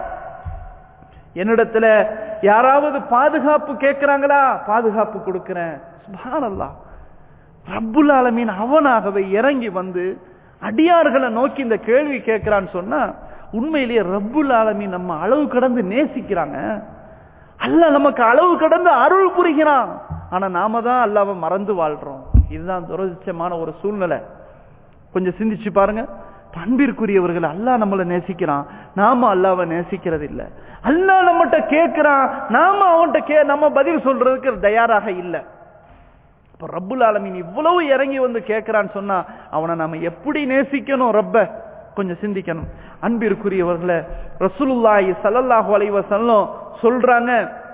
என்னிடத்துல யாராவது பாதுகாப்பு கேட்கிறாங்களா? பாதுகாப்பு கொடுக்கிறேன். சுப்ஹானல்லாஹ். ரப்புல் ஆலமீன் அவனாகவே இறங்கி வந்து அடியார்களை நோக்கி இந்த கேள்வி கேட்கிறான்னு சொன்னா, உண்மையிலேயே ரப்புல் ஆலமீன் நம்ம அளவு கடந்து நேசிக்கிறாங்க. அல்லாஹ் நமக்கு அளவு கடந்து அருள் புரிகிறான். ஆனா நாம தான் அல்லாஹ்வை மறந்து வாழ்றோம். இதுதான் துரதிர்ஷ்டமான ஒரு சூழ்நிலை. கொஞ்சம் சிந்திச்சு பாருங்க. அன்பிற்குரியவர்கள், அல்லாஹ் நம்மளை நேசிக்கிறான், நாம அல்லாஹ்வை நேசிக்கிறது இல்ல. அல்லாஹ் நம்மகிட்ட கேட்கிறான், நாம அவன்கிட்ட கே நம்ம பதில் சொல்றதுக்கு தயாராக இல்லை. இப்ப ரப்புல் ஆலமீன் இவ்வளவு இறங்கி வந்து கேட்கிறான்னு சொன்னா அவனை நாம எப்படி நேசிக்கணும்? ரப்ப கொஞ்சம் சிந்திக்கணும். அன்பிற்குரியவர்களே, ரசூலுல்லாஹி ஸல்லல்லாஹு அலைஹி வஸல்லம் சொல்றாங்க,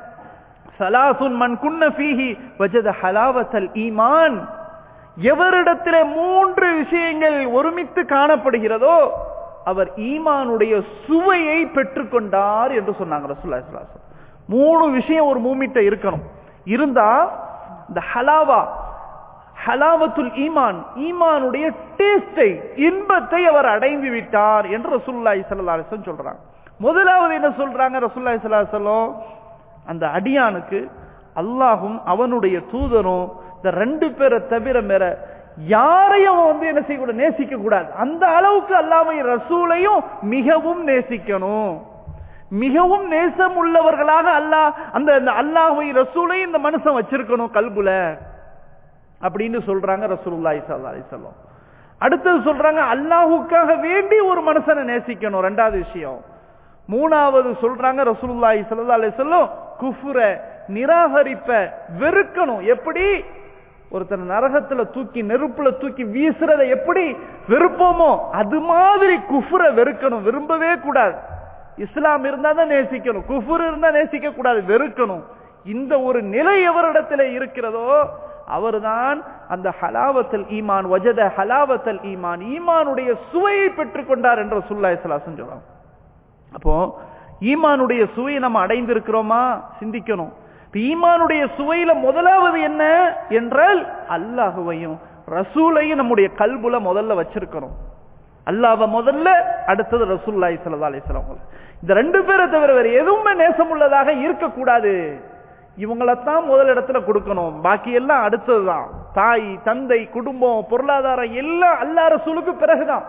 ஸலாசுன் மன் குன்ன ஃபீஹி வஜத ஹலாவத்தல் ஈமான். எவரிடத்திலே மூன்று விஷயங்கள் ஒருமித்து காணப்படுகிறதோ அவர் ஈமானுடைய சுவையை பெற்றுக்கொண்டார் என்று சொன்னாங்க ரசூலுல்லாஹி ஸல்லல்லாஹு அலைஹி வஸல்லம். மூணு விஷயம் ஒரு மூமிட்ட இருக்கணும். இருந்தா இந்த ஹலாவா, ஹலாவத்துல் ஈமான், ஈமானுடைய டேஸ்டை, இன்பத்தை அவர் அடைந்து விட்டார் என்று ரசூலுல்லாஹி ஸல்லல்லாஹு அலைஹி வஸல்லம் சொல்றாங்க. முதலாவது என்ன சொல்றாங்க ரசூலுல்லாஹி ஸல்லல்லாஹு அலைஹி வஸல்லம்? அந்த அடியானுக்கு அல்லாஹும் அவனுடைய தூதரும் இந்த ரெண்டு பேரை தவிர வேற யாரையும் வந்து என்ன செய்யக்கூடாது? நேசிக்க கூடாது. அந்த அளவுக்கு அல்லாஹ்வை ரசூலையும் மிகவும் நேசிக்கணும். மிகவும் நேசம் உள்ளவர்களாக அல்லாஹ் அந்த அல்லாஹ்வை ரசூலையும் இந்த மனுஷன் வச்சிருக்கணும் கல்புல அப்படின்னு சொல்றாங்க ரசூலுல்லாஹி ஸல்லல்லாஹு அலைஹி வஸல்லம். அடுத்தது சொல்றாங்க, அல்லாஹ்வுக்காக வேண்டி ஒரு மனுஷனை நேசிக்கணும், ரெண்டாவது விஷயம். மூணாவது சொல்றாங்க ரசூலுல்லாஹி ஸல்லல்லாஹு அலைஹி வஸல்லம், குஃப்ர, நிராகரிப்ப வெறுக்கணும். எப்படி? ஒருத்தர் நரகத்துல தூக்கி நெருப்புல தூக்கி வீசுறதை எப்படி வெறுப்போமோ அது மாதிரி குஃப்ர வெறுக்கணும், விரும்பவே கூடாது. இஸ்லாம் இருந்தா தான் நேசிக்கணும், குஃபுர் இருந்தா நேசிக்க கூடாது, வெறுக்கணும். இந்த ஒரு நிலை எவரிடத்தில் இருக்கிறதோ அவர்தான் அந்த ஹலாவத்தல் ஈமான், வஜத ஹலாவத்தல் ஈமான், ஈமானுடைய சுவையை பெற்றுக் கொண்டார் என்று ரசூலுல்லாஹி ஸல்லல்லாஹு அலைஹி வஸல்லம் சொல்றாங்க. அப்போ ஈமானுடைய சுவையை நம்ம அடைந்திருக்கிறோமா? சிந்திக்கணும். ஈமானுடைய சுவையில முதலாவது என்ன என்றால் அல்லாஹ்வையும் ரசூலையும் நம்முடைய கல்புல முதல்ல வச்சிருக்கணும். அல்லாஹ்வை முதல்ல, அடுத்தது ரசூலுல்லாஹி ஸல்லல்லாஹு அலைஹி வஸல்லம். இந்த ரெண்டு பேரை தவிர வேற எதுவுமே நேசமுள்ளதாக இருக்கக்கூடாது. இவங்களைத்தான் முதல் இடத்துல கொடுக்கணும், பாக்கி எல்லாம் அடுத்ததுதான். தாய், தந்தை, குடும்பம், பொருளாதாரம் எல்லாம் அல்லாஹ் ரசூலுக்கு பிறகுதான்.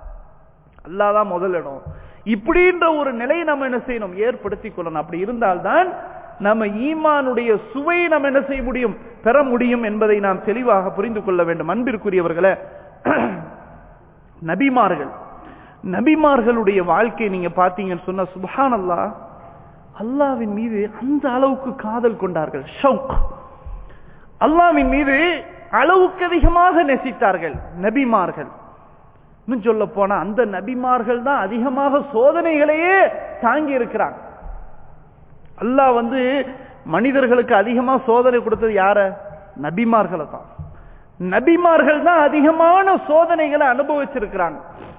அல்லாஹ் தான் முதல் இடம். இப்படின்ற ஒரு நிலையை நம்ம என்ன செய்யணும்? ஏற்படுத்திக் கொள்ளணும். அப்படி இருந்தால்தான் நம்ம ஈமானுடைய சுவையை நம்ம என்ன செய்ய முடியும்? பெற முடியும் என்பதை நாம் தெளிவாக புரிந்து கொள்ள வேண்டும். அன்பிற்குரியவர்களே, நபிமார்கள், நபிமார்களுடைய வாழ்க்கை நீங்க பாத்தீங்கன்னு சொன்னா சுப்ஹானல்லாஹ், அல்லாஹ்வின் மீது அந்த அளவுக்கு காதல் கொண்டார்கள். ஷௌக், அல்லாஹ்வின் மீது அளவுக்கு அதிகமாக நேசித்தார்கள் நபிமார்கள். இன்னும் சொல்ல போனா அந்த நபிமார்கள் தான் அதிகமாக சோதனைகளையே தாங்கி இருக்கிறாங்க. அல்லாஹ் வந்து மனிதர்களுக்கு அதிகமா சோதனை கொடுத்தது யார? நபிமார்களை தான். நபிமார்கள் தான் அதிகமான சோதனைகளை அனுபவிச்சிருக்கிறாங்க.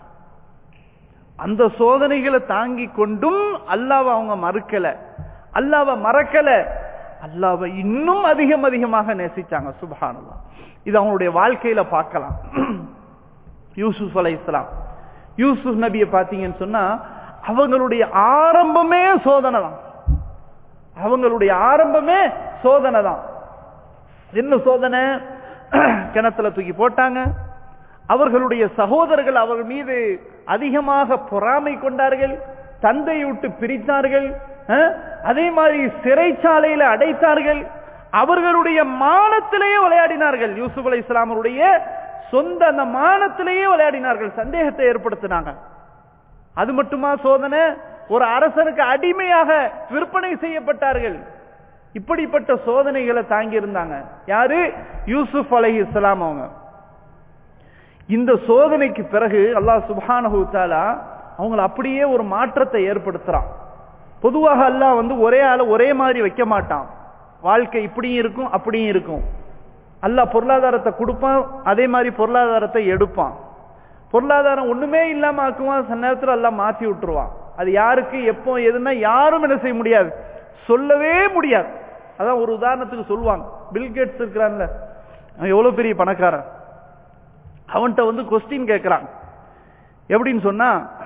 அந்த சோதனைகளை தாங்கி கொண்டும் அல்லாஹ்வை அவங்க மறுக்கல, அல்லாஹ்வை மறக்கல, அல்லாஹ்வை இன்னும் அதிகம் அதிகமாக நேசிச்சாங்க. சுப்ஹானல்லாஹ். இது அவங்களுடைய வாழ்க்கையில பார்க்கலாம். யூசுப் அலைஹிஸ்ஸலாம், யூசுப் நபியை பார்த்தீங்கன்னு சொன்னா அவங்களுடைய ஆரம்பமே சோதனை தான். அவங்களுடைய ஆரம்பமே சோதனை தான். என்ன சோதனை? கிணத்துல தூக்கி போட்டாங்க. அவர்களுடைய சகோதரர்கள் அவர்கள் மீது அதிகமாக பொறாமை கொண்டார்கள், தந்தையை விட்டு பிரித்தார்கள், அதே மாதிரி சிறைச்சாலையில அடைத்தார்கள். அவர்களுடைய மானத்திலேயே விளையாடினார்கள். யூசுப் அலைஹிஸ்ஸலாம் அவருடைய சொந்த அந்த மானத்திலேயே விளையாடினார்கள், சந்தேகத்தை ஏற்படுத்தினாங்க. அது மட்டுமா சோதனை? ஒரு அரசனுக்கு அடிமையாக விற்பனை செய்யப்பட்டார்கள். இப்படிப்பட்ட சோதனைகளை தாங்கி இருந்தாங்க. யாரு? யூசுப் அலைஹிஸ்ஸலாம் அவங்க. இந்த சோதனைக்கு பிறகு அல்லாஹ் சுப்ஹானஹு வ தஆலா அவங்கள அப்படியே ஒரு மாற்றத்தை ஏற்படுத்துறான். பொதுவாக அல்லாஹ் வந்து ஒரே ஆள ஒரே மாதிரி வைக்க மாட்டான். வாழ்க்கை இப்படியும் இருக்கும் அப்படியும் இருக்கும். அல்லாஹ் பொருளாதாரத்தை கொடுப்பான், அதே மாதிரி பொருளாதாரத்தை எடுப்பான். பொருளாதாரம் ஒண்ணுமே இல்லாம ஆக்குவான், சில நேரத்தில் அல்லாஹ் மாத்தி விட்டுருவான். அது யாருக்கு எப்போ எதுனா யாரும் என்ன செய்ய முடியாது, சொல்லவே முடியாது. அதான் ஒரு உதாரணத்துக்கு சொல்லுவாங்க, பில்கேட்ஸ் இருக்கிறான்ல, அவன் எவ்வளவு பெரிய பணக்காரன். அவன்கிட்ட வந்து கொஸ்டின் கேட்கிறான். எப்படின்னு சொன்னா,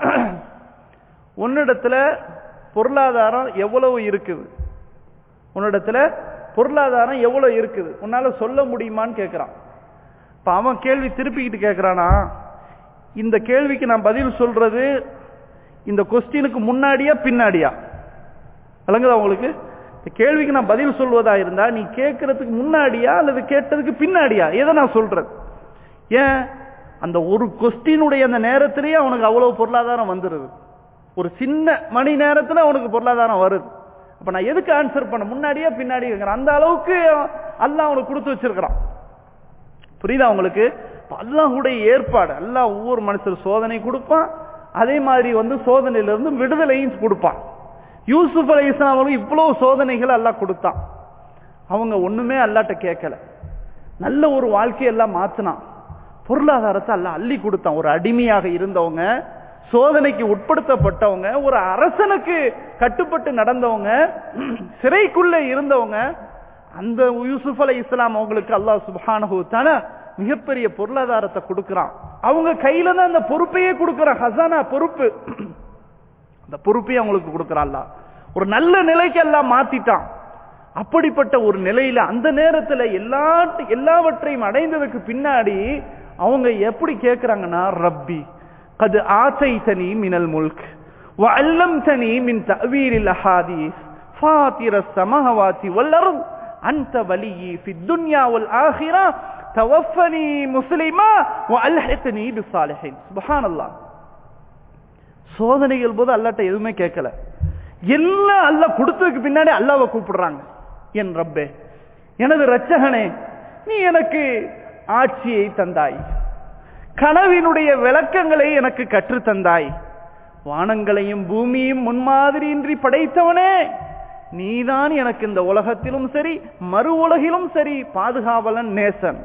உன்னிடத்துல பொருளாதாரம் எவ்வளவு இருக்குது, உன்னிடத்துல பொருளாதாரம் எவ்வளவு இருக்குது, உன்னால சொல்ல முடியுமான்னு கேட்கிறான். இப்ப அவன் கேள்வி திருப்பிக்கிட்டு கேட்கிறானா, இந்த கேள்விக்கு நான் பதில் சொல்றது இந்த கொஸ்டினுக்கு முன்னாடியா பின்னாடியா? விளங்குதா உங்களுக்கு? இந்த கேள்விக்கு நான் பதில் சொல்வதா இருந்தா நீ கேட்கறதுக்கு முன்னாடியா அல்லது கேட்டதுக்கு பின்னாடியா, எதை நான் சொல்றது? ஏன் அந்த ஒரு கொஸ்டினுடைய அந்த நேரத்திலேயே அவனுக்கு அவ்வளவு பொருளாதாரம் வந்துருது. ஒரு சின்ன மணி நேரத்துல அவனுக்கு பொருளாதாரம் வருது. அப்ப நான் எதுக்கு ஆன்சர் பண்ண, முன்னாடியா பின்னாடி? அந்த அளவுக்கு அல்லாஹ் அவனுக்கு கொடுத்து வச்சிருக்கிறான். புரியுதா உங்களுக்கு? அல்லாஹ்வுடைய ஏற்பாடு. அல்லாஹ் ஒவ்வொரு மனுஷர் சோதனை கொடுப்பான், அதே மாதிரி வந்து சோதனையிலிருந்து விடுதலையும் கொடுப்பான். யூசுப் அலைஹிஸ்ஸலாம் அவங்களுக்கு இவ்வளவு சோதனைகள் அல்லாஹ் கொடுத்தான். அவங்க ஒண்ணுமே அல்லாஹ்ட்ட கேட்கல, நல்ல ஒரு வாழ்க்கையெல்லாம் மாத்தினான். பொருளாதாரத்தை அல்லாஹ் அள்ளி கொடுத்தான். ஒரு அடிமையாக இருந்தவங்க, சோதனைக்கு உட்படுத்தப்பட்டவங்க, ஒரு அரசனுக்கு கட்டுப்பட்டு நடந்தவங்க, சிறைக்குள்ள இருந்தவங்க, அந்த யூசுப் அலைஹிஸ்ஸலாம் அவங்களுக்கு அல்லாஹ் சுப்ஹானஹு வ தஆலா மிகப்பெரிய பொருளாதாரத்தை கொடுக்கிறான். அவங்க கையில தான் அந்த பொறுப்பையே கொடுக்கிறான், ஹசானா பொறுப்பு. அந்த பொறுப்பையே அவங்களுக்கு கொடுக்கிறான் அல்லாஹ். ஒரு நல்ல நிலைக்கு எல்லாம் மாத்திட்டான். அப்படிப்பட்ட ஒரு நிலையில அந்த நேரத்தில் எல்லா எல்லாவற்றையும் அடைந்ததுக்கு பின்னாடி அவங்க எப்படி கேட்கிறாங்கன்னா, ரப்பி கது ஆதைதனி மினல் முல்க் வ அல்லம்தனி மின் தஅவீலில் அஹாதீஸ் ஃபாத்திரஸ் ஸமாவாதி வல் அர்த் அன்த வலியி ஃபித் துன்யா வல் ஆখিরা தவஃபனி முஸ்லிமா வ அல்ஹிக்னி பிஸ்ஸாலிஹீன். சுப்ஹானல்லாஹ். சோதனைகள் போது அல்லாஹ்ட்ட எதுவுமே கேட்கல, எல்லாம் அல்லாஹ் கொடுத்ததுக்கு பின்னாடி அல்லாஹ்வை கூப்பிடுறாங்க. என் ரப்பே, எனது இரட்சகனே, நீ எனக்கு ஆட்சியை தந்தாய், கனவினுடைய விளக்கங்களை எனக்கு கற்று தந்தாய், வானங்களையும் பூமியும் முன்மாதிரியின்றி படைத்தவனே, நீதான் எனக்கு இந்த உலகத்திலும் சரி மறு உலகிலும் சரி பாதுகாவலன், நேசன்.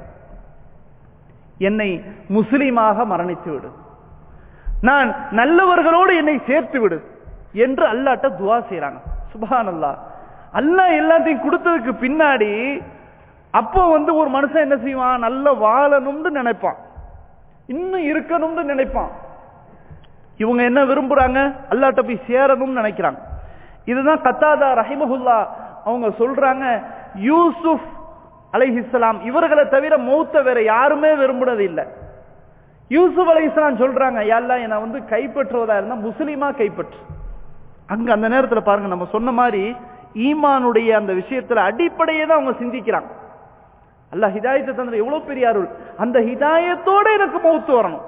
என்னை முஸ்லிமாக மரணித்து விடு, நான் நல்லவர்களோடு என்னை சேர்த்து விடு என்று அல்லாஹ்ட்ட துஆ செய்றாங்க. சுப்ஹானல்லாஹ். அல்லாஹ் எல்லாத்தையும் கொடுத்ததுக்கு பின்னாடி அப்போ வந்து ஒரு மனுஷன் என்ன செய்வான், நல்ல வாழணும்னு நினைப்பான், இன்னும் இருக்கணும்னு நினைப்பான். இவங்க என்ன விரும்புறாங்க, அல்லாஹ்ட்ட போய் சேரணும்னு நினைக்கிறாங்க. இதுதான் கத்தாதா ரஹிமஹுல்லா அவங்க சொல்றாங்க, யூசுப் அலைஹிஸ்ஸலாம் இவர்களை தவிர மௌத்த வேற யாருமே விரும்புனது இல்லை. யூசுப் அலைஹிஸ்ஸலாம் சொல்றாங்க, யா அல்லாஹ் என்னை வந்து கைப்பற்றுவதா இருந்தா முஸ்லிமா கைப்பற்று. அங்க அந்த நேரத்தில் பாருங்க, நம்ம சொன்ன மாதிரி ஈமானுடைய அந்த விஷயத்துல அடிப்படையே தான் அவங்க சிந்திக்கிறாங்க. அல்லாஹ் ஹிதாயத்தை தந்த எவ்வளவு பெரிய அருள், அந்த ஹிதாயத்தோட எனக்கு மௌத்து வரணும்,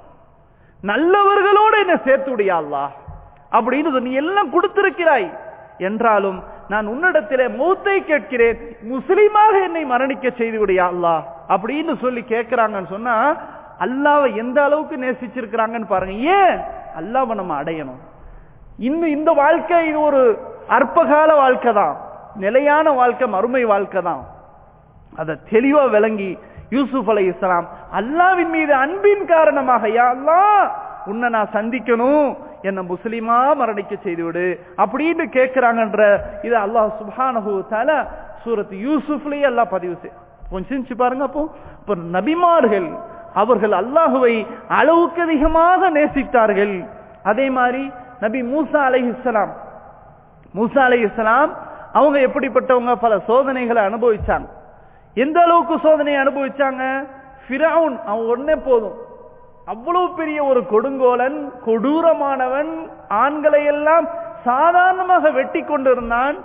நல்லவர்களோட என்ன சேர்த்து விடியா அல்லாஹ் அப்படின்னு நீ எல்லாம் கொடுத்திருக்கிறாய் என்றாலும் நான் உன்னிடத்திலே மௌத்தை கேட்கிறேன், முஸ்லிமாக என்னை மரணிக்க செய்து விடியா அல்லாஹ் அப்படின்னு சொல்லி கேட்கிறாங்கன்னு சொன்னா அல்லாஹ்வை எந்த அளவுக்கு நேசிச்சிருக்கிறாங்கன்னு பாருங்க. ஏன் அல்லாஹ்வை நம்ம அடையணும். இன்னும் இந்த வாழ்க்கை இது ஒரு அற்பகால வாழ்க்கை தான், நிலையான வாழ்க்கை மறுமை வாழ்க்கை தான். அதை தெளிவா விளங்கி யூசுப் அலைஹிஸ்ஸலாம் அல்லாஹ்வின் மீது அன்பின் காரணமாக, யா அல்லாஹ் உன்னை நான் சந்திக்கணும், என்ன முஸ்லிமா மரணிக்க செய்துவிடு அப்படின்னு கேட்கிறாங்கன்ற இது அல்லாஹ் சுப்ஹானஹு வ தஆலா சூரத் யூசுஃப்லயே அல்லாஹ் பதிவு செய். கொஞ்சம் சிந்திச்சு பாருங்க. அப்போ இப்ப நபிமார்கள் அவர்கள் அல்லாஹுவை அளவுக்கு அதிகமாக நேசித்தார்கள். அதே மாதிரி நபி மூசா அலைஹிஸ்ஸலாம் மூசா அலைஹிஸ்ஸலாம் அவங்க எப்படிப்பட்டவங்க, பல சோதனைகளை அனுபவிச்சாங்க. எந்த அளவுக்கு சோதனை அனுபவிச்சாங்க, ஃபிரௌன் அவன் ஒன்னே போதும், அவ்வளவு பெரிய ஒரு கொடுங்கோலன், கொடூரமானவன், ஆண்களை எல்லாம் சாதாரணமாக வெட்டி கொண்டிருந்தான்.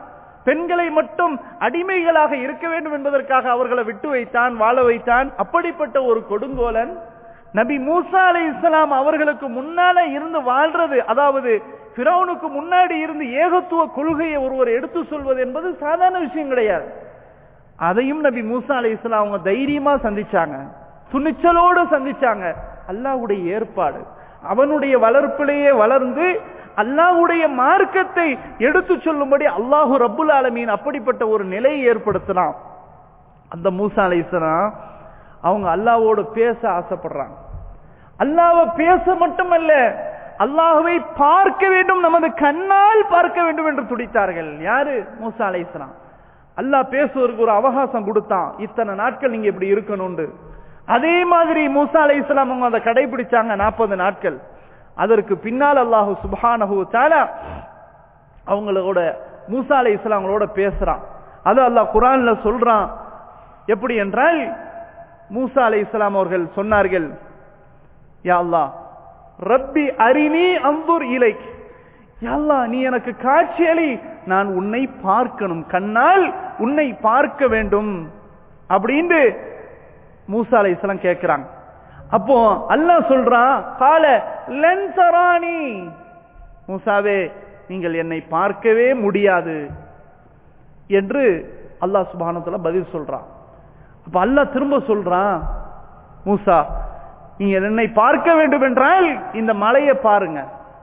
பெண்களை மட்டும் அடிமைகளாக இருக்க வேண்டும் என்பதற்காக அவர்களை விட்டு வைத்தான், வாழ வைத்தான். அப்படிப்பட்ட ஒரு கொடுங்கோலன் நபி மூசா அலைஹிஸ்ஸலாம் அவர்களுக்கு முன்னால இருந்து வாழ்றது, அதாவது ஃபிரௌனுக்கு முன்னாடி இருந்து ஏகத்துவ கொள்கையை ஒருவர் எடுத்து சொல்வது என்பது சாதாரண விஷயம் கிடையாது. அதையும் நபி மூசா அலைஹிஸ்ஸலாம் அவங்க தைரியமா சந்திச்சாங்க, துணிச்சலோடு சந்திச்சாங்க. அல்லாஹ்வுடைய ஏற்பாடு, அவனுடைய வளர்ப்பிலேயே வளர்ந்து அல்லாஹ்வுடைய மார்க்கத்தை எடுத்து சொல்லும்படி அல்லாஹு ரப்புல் ஆலமீன் அப்படிப்பட்ட ஒரு நிலையை ஏற்படுத்தினான். அந்த மூசா அலைஹிஸ்ஸலாம் அவங்க அல்லாஹ்வோடு பேச ஆசைப்படுறாங்க. அல்லாஹ்வை பேச மட்டுமல்ல, அல்லாஹ்வை பார்க்க வேண்டும், நமது கண்ணால் பார்க்க வேண்டும் என்று துடித்தார்கள். யாரு? மூசா அலைஹிஸ்ஸலாம். அல்லாஹ் பேசுவதற்கு ஒரு அவகாசம் கொடுத்தான், இத்தனை நாட்கள் நீங்க இப்படி இருக்கணும்னு. அதே மாதிரி மூசா அலைஹிஸ்ஸலாம் அவங்க அதை கடைபிடிச்சாங்க நாற்பது நாட்கள். அதற்கு பின்னால் அல்லாஹ் சுப்ஹானஹு வ தஆலா அவங்களோட மூசா அலைஹிஸ்ஸலாம் அவங்களோட பேசுறான். அது அல்லாஹ் குர்ஆன்ல சொல்றான். எப்படி என்றால், மூசா அலைஹிஸ்ஸலாம் அவர்கள் சொன்னார்கள், யா அல்லாஹ் ரப்பி அரினி அன்துர் இலைக், யா அல்லாஹ் நீ எனக்கு காட்சி அளி, நான் உன்னை பார்க்கணும், கண்ணால் உன்னை பார்க்க வேண்டும் அப்படின்னு மூசா அலைஹிஸ்ஸலாம் கேட்கிறாங்க. அப்போ அல்லாஹ் சொல்றான், கால லன் தரானி, மூசாவே நீங்கள் என்னை பார்க்கவே முடியாது என்று அல்லாஹ் சுப்ஹானஹு வ தஆலா பதில் சொல்றான். அப்ப அல்லாஹ் திரும்ப சொல்றான், மூசா நீங்க என்னை பார்க்க வேண்டும் என்றால் இந்த மலையை பாருங்க,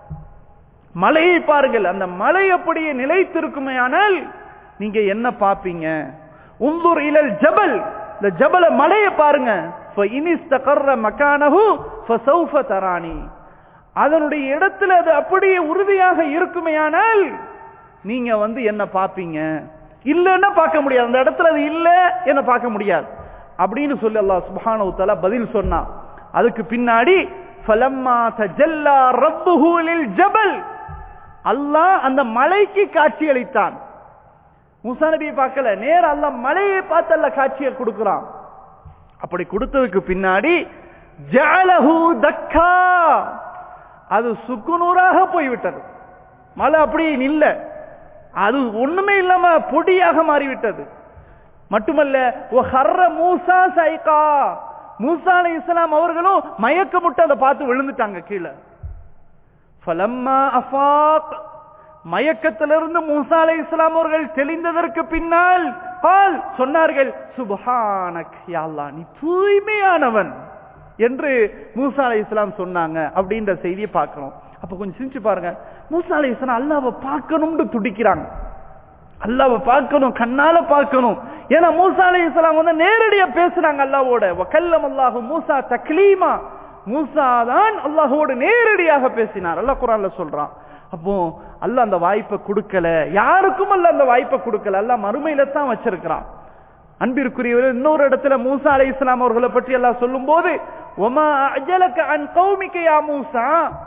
மலையை பாருங்கள், அந்த மலை அப்படியே நிலைத்திருக்குமே ஆனால் நீங்க என்ன பாப்பீங்க? உன்துர் இலல் ஜபல், இந்த ஜபல மலையை பாருங்க, ஃபஇனிஸ்தகர்ர மகானஹு ஃபஸௌஃப தரானி, அதனுடைய இடத்துல அது அப்படியே உறுதியாக இருக்குமேயானால் நீங்க வந்து என்ன பாப்பீங்க, இல்லன்னா பார்க்க முடியாது, அந்த இடத்துல அது இல்ல என்ன பார்க்க முடியாது அப்படின்னு சொல்லி அல்லாஹ் சுப்ஹானஹு வ தஆலா பதில் சொன்னான். அதுக்கு பின்னாடி ஃபலம்மா தஜல்லா ரப்புஹு லில் ஜபல், அல்லாஹ் அந்த மலைக்கு காட்சி அளித்தான். மூசா நபியை பார்க்கல, நேர அல்லாஹ் மலையை பார்த்து அல்லாஹ் காட்சியை கொடுக்கிறான். அப்படி கொடுத்ததுக்கு பின்னாடி ஜஅலஹு தக்கா, அது சுக்குநூறாக போய்விட்டது. மலை அப்படியே நில்ல, அது ஒண்ணுமே இல்லாம பொடியாக மாறிவிட்டது. மட்டுமல்ல, வஹர்ர மூசா சைகா, மூசா அலைஹிஸ்ஸலாம் அவர்களும் மயக்கமுட்டு அதை பார்த்து விழுந்துட்டாங்க கீழே. ஃபலம்மா அஃபாக், மயக்கத்திலிருந்து மூசா அலைஹிஸ்ஸலாம் அவர்கள் தெளிந்ததற்கு பின்னால் கால் சொன்னார்கள், சுப்ஹானக் யா அல்லாஹ் நீ தூய்மையானவன் என்று மூசா அலைஹிஸ்ஸலாம் சொன்னாங்க அப்படின்ற செய்தியை பார்க்கிறோம். அப்ப கொஞ்சம் சிந்திச்சு பாருங்க, மூசா அலைஹிஸ்ஸலாம் அல்லாஹ்வை பார்க்கணும்னு துடிக்கிறாங்க, அல்லாஹ்வை பார்க்கணும், கண்ணால பார்க்கணும். ஏன்னா மூசா அலைஹிஸ்ஸலாம் வந்து நேரடியா பேசுறாங்க அல்லாஹ்வோட. வகல்லம் அல்லாஹு மூசா தக்லீமா, மூசா தான் அல்லாஹ்வோடு நேரடியாக பேசினார், அல்லாஹ் குர்ஆன்ல சொல்றான். அப்போ அல்லாஹ் அந்த வாய்ப்பை கொடுக்கல, யாருக்கும் அல்லாஹ் அந்த வாய்ப்பை கொடுக்கல, அல்லாஹ் மறுமையில தான் வச்சிருக்கிறான். அன்பிற்குரியவர், இன்னொரு இடத்துல மூசா அலைஹிஸ்ஸலாம் அவர்களை பற்றி அல்லாஹ் சொல்லும் போது, வமா அஜலக அன் கௌமிக யா மூசா,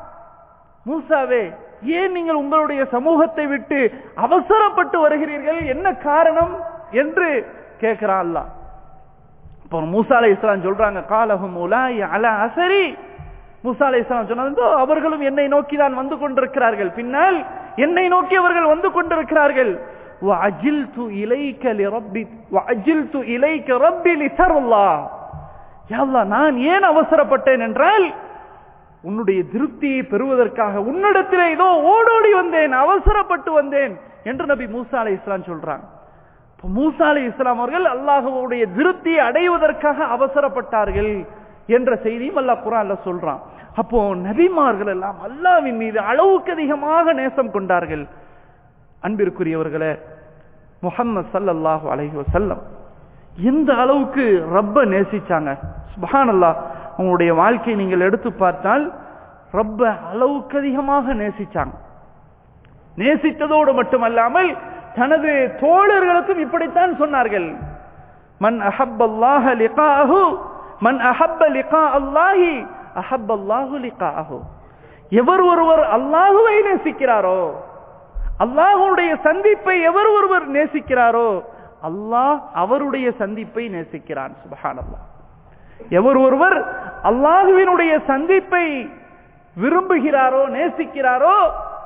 மூசாவே ஏன் நீங்கள் உங்களுடைய சமூகத்தை விட்டு அவசரப்பட்டு வருகிறீர்கள், என்ன காரணம் என்று கேட்கிறான் அல்லாஹ். இப்போ மூசா அலைஹிஸ்ஸலாம் சொல்றாங்க, காலஹும் உலாய் அலா அஸரி, மூசா அலைஹிஸ்ஸலாம் சொன்னாங்க அவர்களும் என்னை நோக்கி தான் வந்து கொண்டிருக்கிறார்கள், பின்னால் என்னை நோக்கி அவர்கள் வந்து கொண்டிருக்கிறார்கள். வஅஜில்து இலைக லிரப்பி வஅஜில்து இலைக ரப்பி லிதர்லா, யா அல்லாஹ் நான் ஏன் அவசரப்பட்டேன் என்றால் உன்னுடைய திருப்தியை பெறுவதற்காக உன்னிடத்திலே இதோ ஓடோடி வந்தேன், அவசரப்பட்டு வந்தேன் என்று நபி மூசா அலைஹிஸ்ஸலாம் சொல்றாங்க. மூசா அலைஹிஸ்ஸலாம் அவர்கள் அல்லாஹ்வுடைய திருப்தியை அடைவதற்காக அவசரப்பட்டார்கள் என்ற செய்தியும் அல்லாஹ் குர்ஆன்ல சொல்றான். அப்போ நபிமார்கள் எல்லாம் அல்லாஹ்வின் மீது அளவுக்கு அதிகமாக நேசம் கொண்டார்கள். அன்பிற்குரியவர்களே, முஹம்மது ஸல்லல்லாஹு அலைஹி வஸல்லம் எந்த அளவுக்கு ரப்ப நேசிச்சாங்க, சுப்ஹானல்லாஹ். உங்களுடைய வாழ்க்கையை நீங்கள் எடுத்து பார்த்தால் ரப்ப அளவுக்கு அதிகமாக நேசிச்சாங்க. நேசித்ததோடு மட்டுமல்லாமல் தனது தோழர்களுக்கும் இப்படித்தான் சொன்னார்கள், மன் அஹப்பல்லாஹ லிகாஹு மன் அஹப்ப லிகா அல்லாஹி அஹப்பல்லாஹு லிகாஹு, எவர் ஒருவர் அல்லாஹ்வை நேசிக்கிறாரோ, அல்லாஹ்வுடைய சந்திப்பை எவர் ஒருவர் நேசிக்கிறாரோ அல்லாஹ் அவருடைய சந்திப்பை நேசிக்கிறான். சுப்ஹானல்லாஹ். எவர் ஒருவர் அல்லாஹ்வினுடைய சந்திப்பை விரும்புகிறாரோ நேசிக்கிறாரோ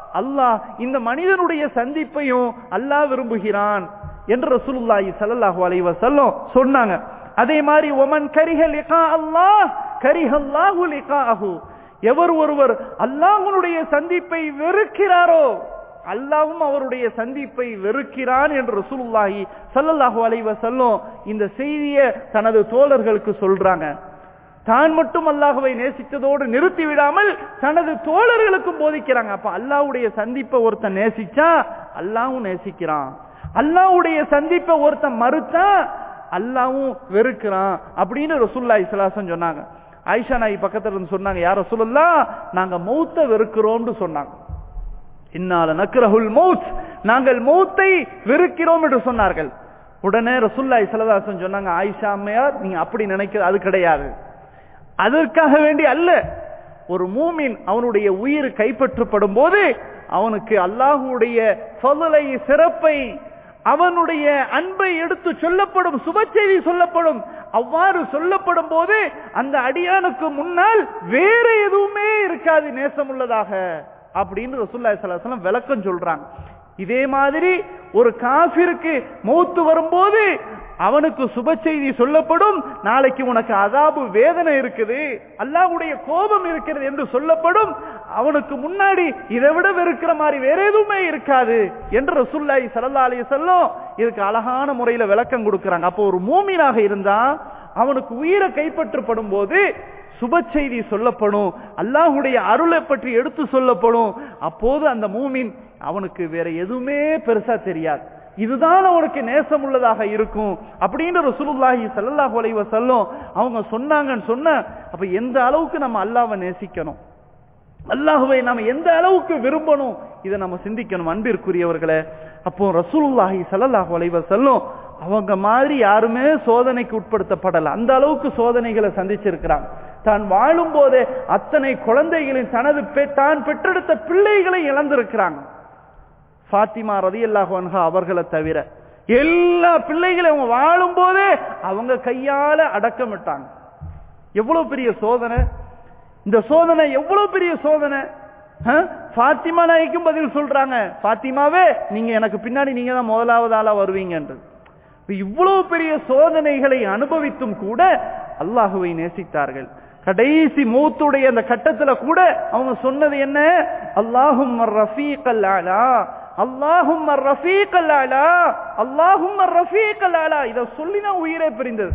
அல்லாஹ் இந்த மனிதனுடைய சந்திப்பையும் அல்லாஹ் விரும்புகிறான் என்று ரசூலுல்லாஹி ஸல்லல்லாஹு அலைஹி வஸல்லம் சொன்னாங்க. அதே மாதிரி ஒமன் கரிஹ லிகா அல்லாஹ் கரிஹல்லாஹு லிகாஹு, எவர் ஒருவர் அல்லாஹ்வுடைய சந்திப்பை வெறுக்கிறாரோ அல்லாஹ்வும் அவருடைய சந்திப்பை வெறுக்கிறான் என்று ரசூலுல்லாஹி ஸல்லல்லாஹு அலைஹி வஸல்லம் இந்த செய்தியை தனது தோழர்களுக்கு சொல்றாங்க. தான் மட்டும் அல்லாஹ்வை நேசித்ததோடு நிறுத்தி விடாமல் தனது தோழர்களுக்கும் போதிக்கிறாங்க. அப்ப அல்லாஹ்வுடைய சந்திப்பை ஒருத்தன் நேசிச்சா அல்லாஹ்வும் நேசிக்கிறான், அல்லாஹ்வுடைய சந்திப்பை ஒருத்தன் மறுத்தா அல்லாஹ்வும் வெறுக்கிறான் அப்படின்னு ரசூலுல்லாஹி ஸல்லல்லாஹு அலைஹி வஸல்லம் சொன்னாங்க. ஆயிஷா நாயகி பக்கத்துல இருந்து சொன்னாங்க, யா ரசூலல்லாஹ், நாங்க மௌத்தை வெறுக்கிறோம்னு சொன்னாங்க. இன்னால நக்ரஹுல் மௌத், நாங்கள் மௌத்தை வெறுக்கிறோம் என்று சொன்னார்கள். உடனே ரசூலுல்லாஹி ஸல்லல்லாஹு அலைஹி வஸல்லம் சொன்னாங்க, ஆயிஷா அம்மையார், நீங்க அப்படி நினைக்கிறது அது கிடையாது. அதற்காக வேண்டி அல்ல. ஒரு மூமின் அவனுடைய உயிர் கைப்பற்றப்படும் போது அவனுக்கு அல்லாஹ்வுடைய ஃபضலை, சிறப்பை, அவனுடைய அன்பை எடுத்து சொல்லப்படும், சுப செய்தி சொல்லப்படும். அவ்வாறு சொல்லப்படும் போது அந்த அடியானுக்கு முன்னால் வேற எதுவுமே இருக்காது நேசமுள்ளதாக அப்படின்னு ரசூலுல்லாஹி ஸல்லல்லாஹு அலைஹி வஸல்லம் விளக்கம் சொல்றாங்க. இதே மாதிரி ஒரு காஃபிருக்கு மௌத் வரும்போது அவனுக்கு சுப செய்தி சொல்லப்படும், நாளைக்கு உனக்கு அதாபு வேதனை இருக்குது, அல்லாஹ்வுடைய கோபம் இருக்கிறது என்று சொல்லப்படும். அவனுக்கு முன்னாடி இதை விட வெறுக்கிற மாதிரி வேற எதுவுமே இருக்காது என்று ரசூலுல்லாஹி ஸல்லல்லாஹு அலைஹி வஸல்லம் இதுக்கு அழகான முறையில விளக்கம் கொடுக்கிறாங்க. அப்போ ஒரு மூமினாக இருந்தா அவனுக்கு உயிரை கைப்பற்றப்படும் போது சுப செய்தி சொல்லப்படும், அல்லாஹ்வுடைய அருளை பற்றி எடுத்து சொல்லப்படும். அப்போது அந்த மூமின் அவனுக்கு வேற எதுவுமே பெருசா தெரியாது, இதுதான் அவனுக்கு நேசம் உள்ளதாக இருக்கும் அப்படின்னு ரசூலுல்லாஹி ஸல்லல்லாஹு அலைஹி வஸல்லம் அவங்க சொன்னாங்கன்னு சொன்ன. அப்ப எந்த அளவுக்கு நம்ம அல்லாஹ்வை நேசிக்கணும், அல்லாஹ்வை நாம எந்த அளவுக்கு விரும்பணும், இதை நம்ம சிந்திக்கணும் அன்பிற்குரியவர்களே. அப்போ ரசூலுல்லாஹி ஸல்லல்லாஹு அலைஹி வஸல்லம் அவங்க மாதிரி யாருமே சோதனைக்கு உட்படுத்தப்படல, அந்த அளவுக்கு சோதனைகளை சந்திச்சிருக்கிறாங்க. தான் வாழும் போதே அத்தனை குழந்தைகளின் தனது தான் பெற்றெடுத்த பிள்ளைகளை இழந்திருக்கிறாங்க. ஃபாத்திமா ரலியல்லாஹு அன்ஹா அவர்களை தவிர எல்லா பிள்ளைகளையும் அவங்க வாழும் போதே அவங்க கையால அடக்கமிட்டாங்க. எவ்வளவு பெரிய சோதனை, இந்த சோதனை எவ்வளவு பெரிய சோதனை. ஃபாத்திமா நாய்க்கும் பதில் சொல்றாங்க, ஃபாத்திமாவே நீங்க எனக்கு பின்னாடி நீங்க தான் முதலாவது ஆளா வருவீங்க என்று. இவ்வளவு பெரிய சோதனைகளை அனுபவித்தும் கூட அல்லாஹுவை நேசித்தார்கள். கடைசி மௌத்துடைய அந்த கட்டத்துல கூட அவங்க சொன்னது என்ன, அல்லாஹும்ம ரஃபீக்கல் அலா, அல்லாஹும்ம ரஃபீக்கல் அலா, அல்லாஹும்ம ரஃபீக்கல் அலா. இத சொல்லினா உயிரே பிரிந்தது.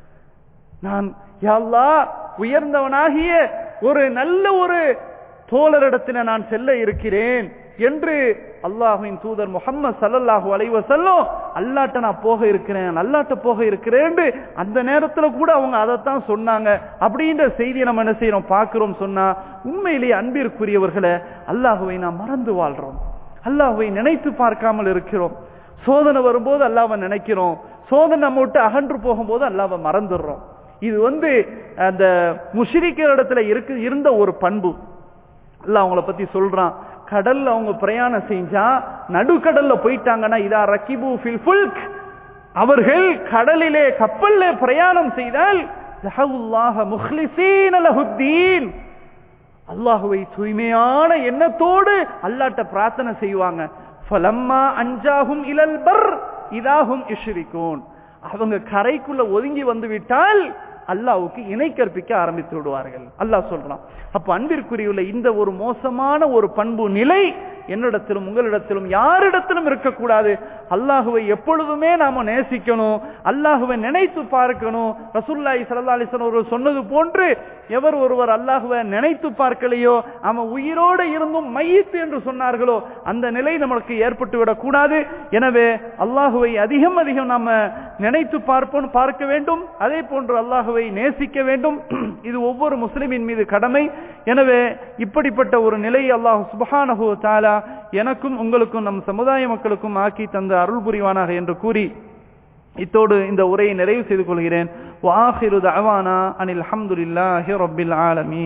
நான் யா அல்லாஹ் உயர்ந்தவனாகிய ஒரு நல்ல ஒரு தோழரிடத்தில் நான் செல்ல இருக்கிறேன் என்று அல்லாஹ்வின் தூதர் முஹம்மது ஸல்லல்லாஹு அலைஹி வஸல்லம் அல்லாஹ்ட்ட நான் போக இருக்கிறேன், அல்லாஹ்ட்ட போக இருக்கிறேன் அந்த நேரத்துல கூட அவங்க அதைத்தான் சொன்னாங்க அப்படின்ற செய்தியை நம்ம என்ன செய்யறோம் பார்க்கிறோம். சொன்னா உண்மையிலேயே அன்பிற்குரியவர்களை அல்லாஹ்வை நாம் மறந்து வாழ்றோம், அல்லாஹ்வை நினைத்து பார்க்காமல் இருக்கிறோம். சோதனை வரும்போது அல்லாஹ்வை நினைக்கிறோம், சோதனை நம்ம விட்டு அகன்று போகும்போது அல்லாஹ்வை மறந்துடுறோம். இது வந்து அந்த முஷ்ரிக்கீன் இடத்துல இருக்கு இருந்த ஒரு பண்பு. அல்லாஹ் அவங்கள பத்தி சொல்றான், கடல்ல அவங்க பிரயாணம் செஞ்சா நடுக்கடல்ல போயிட்டாங்கன்னா இதா ரகிபு ஃபில் ஃபுல்க், அவர்கள் கடலிலே கப்பல்ல பிரயாணம் செய்தால் லஹுல்லாஹ முக்லிஸீன லஹுத்தீன், அல்லாஹ்வை தூய்மையான எண்ணத்தோடு அல்லாஹ்ட்ட பிரார்த்தனை செய்வாங்க. ஃபலம்மா அன்ஜாஹும் இலல் பர் இதாஹும் யுஷ்ரிகூன், அவங்க கரைக்குள்ள ஒதுங்கி வந்து விட்டால் அல்லாஹ்வுக்கு இணை கற்பிக்க ஆரம்பித்து விடுவார்கள் அல்லாஹ் சொல்றான். அப்ப அன்பிற்குரியுள்ள இந்த ஒரு மோசமான ஒரு பண்பு நிலை என்னிடத்திலும் உங்களிடத்திலும் யாரிடத்திலும் இருக்கக்கூடாது. அல்லாஹுவை எப்பொழுதுமே நாம நேசிக்கணும், அல்லாஹுவை நினைத்து பார்க்கணும். ரசூலுல்லாஹி ஸல்லல்லாஹு அலைஹி வஸல்லம் சொன்னது போன்று எவர் ஒருவர் அல்லாஹுவை நினைத்து பார்க்கலையோ அவன் உயிரோடு இருந்தும் மையித் என்று சொன்னார்களோ அந்த நிலை நமக்கு ஏற்பட்டு விடக்கூடாது. எனவே அல்லாஹுவை அதிகம் அதிகம் நாம நினைத்து பார்ப்போம் பார்க்க வேண்டும், அதே போன்று அல்லாஹுவை நேசிக்க வேண்டும். இது ஒவ்வொரு முஸ்லிமின் மீது கடமை. எனவே இப்படிப்பட்ட ஒரு நிலையை அல்லாஹ் சுப்ஹானஹு வ தஆலா எனக்கும் உங்களுக்கும் நம் சமுதாய மக்களுக்கும் ஆக்கி தந்த அருள் புரிவானாக என்று கூறி இத்தோடு இந்த உரையை நிறைவு செய்து கொள்கிறேன். வ ஆகிரு தஅவானா அனில் ஹம்துலில்லாஹி ரப்பில் ஆலமீன்.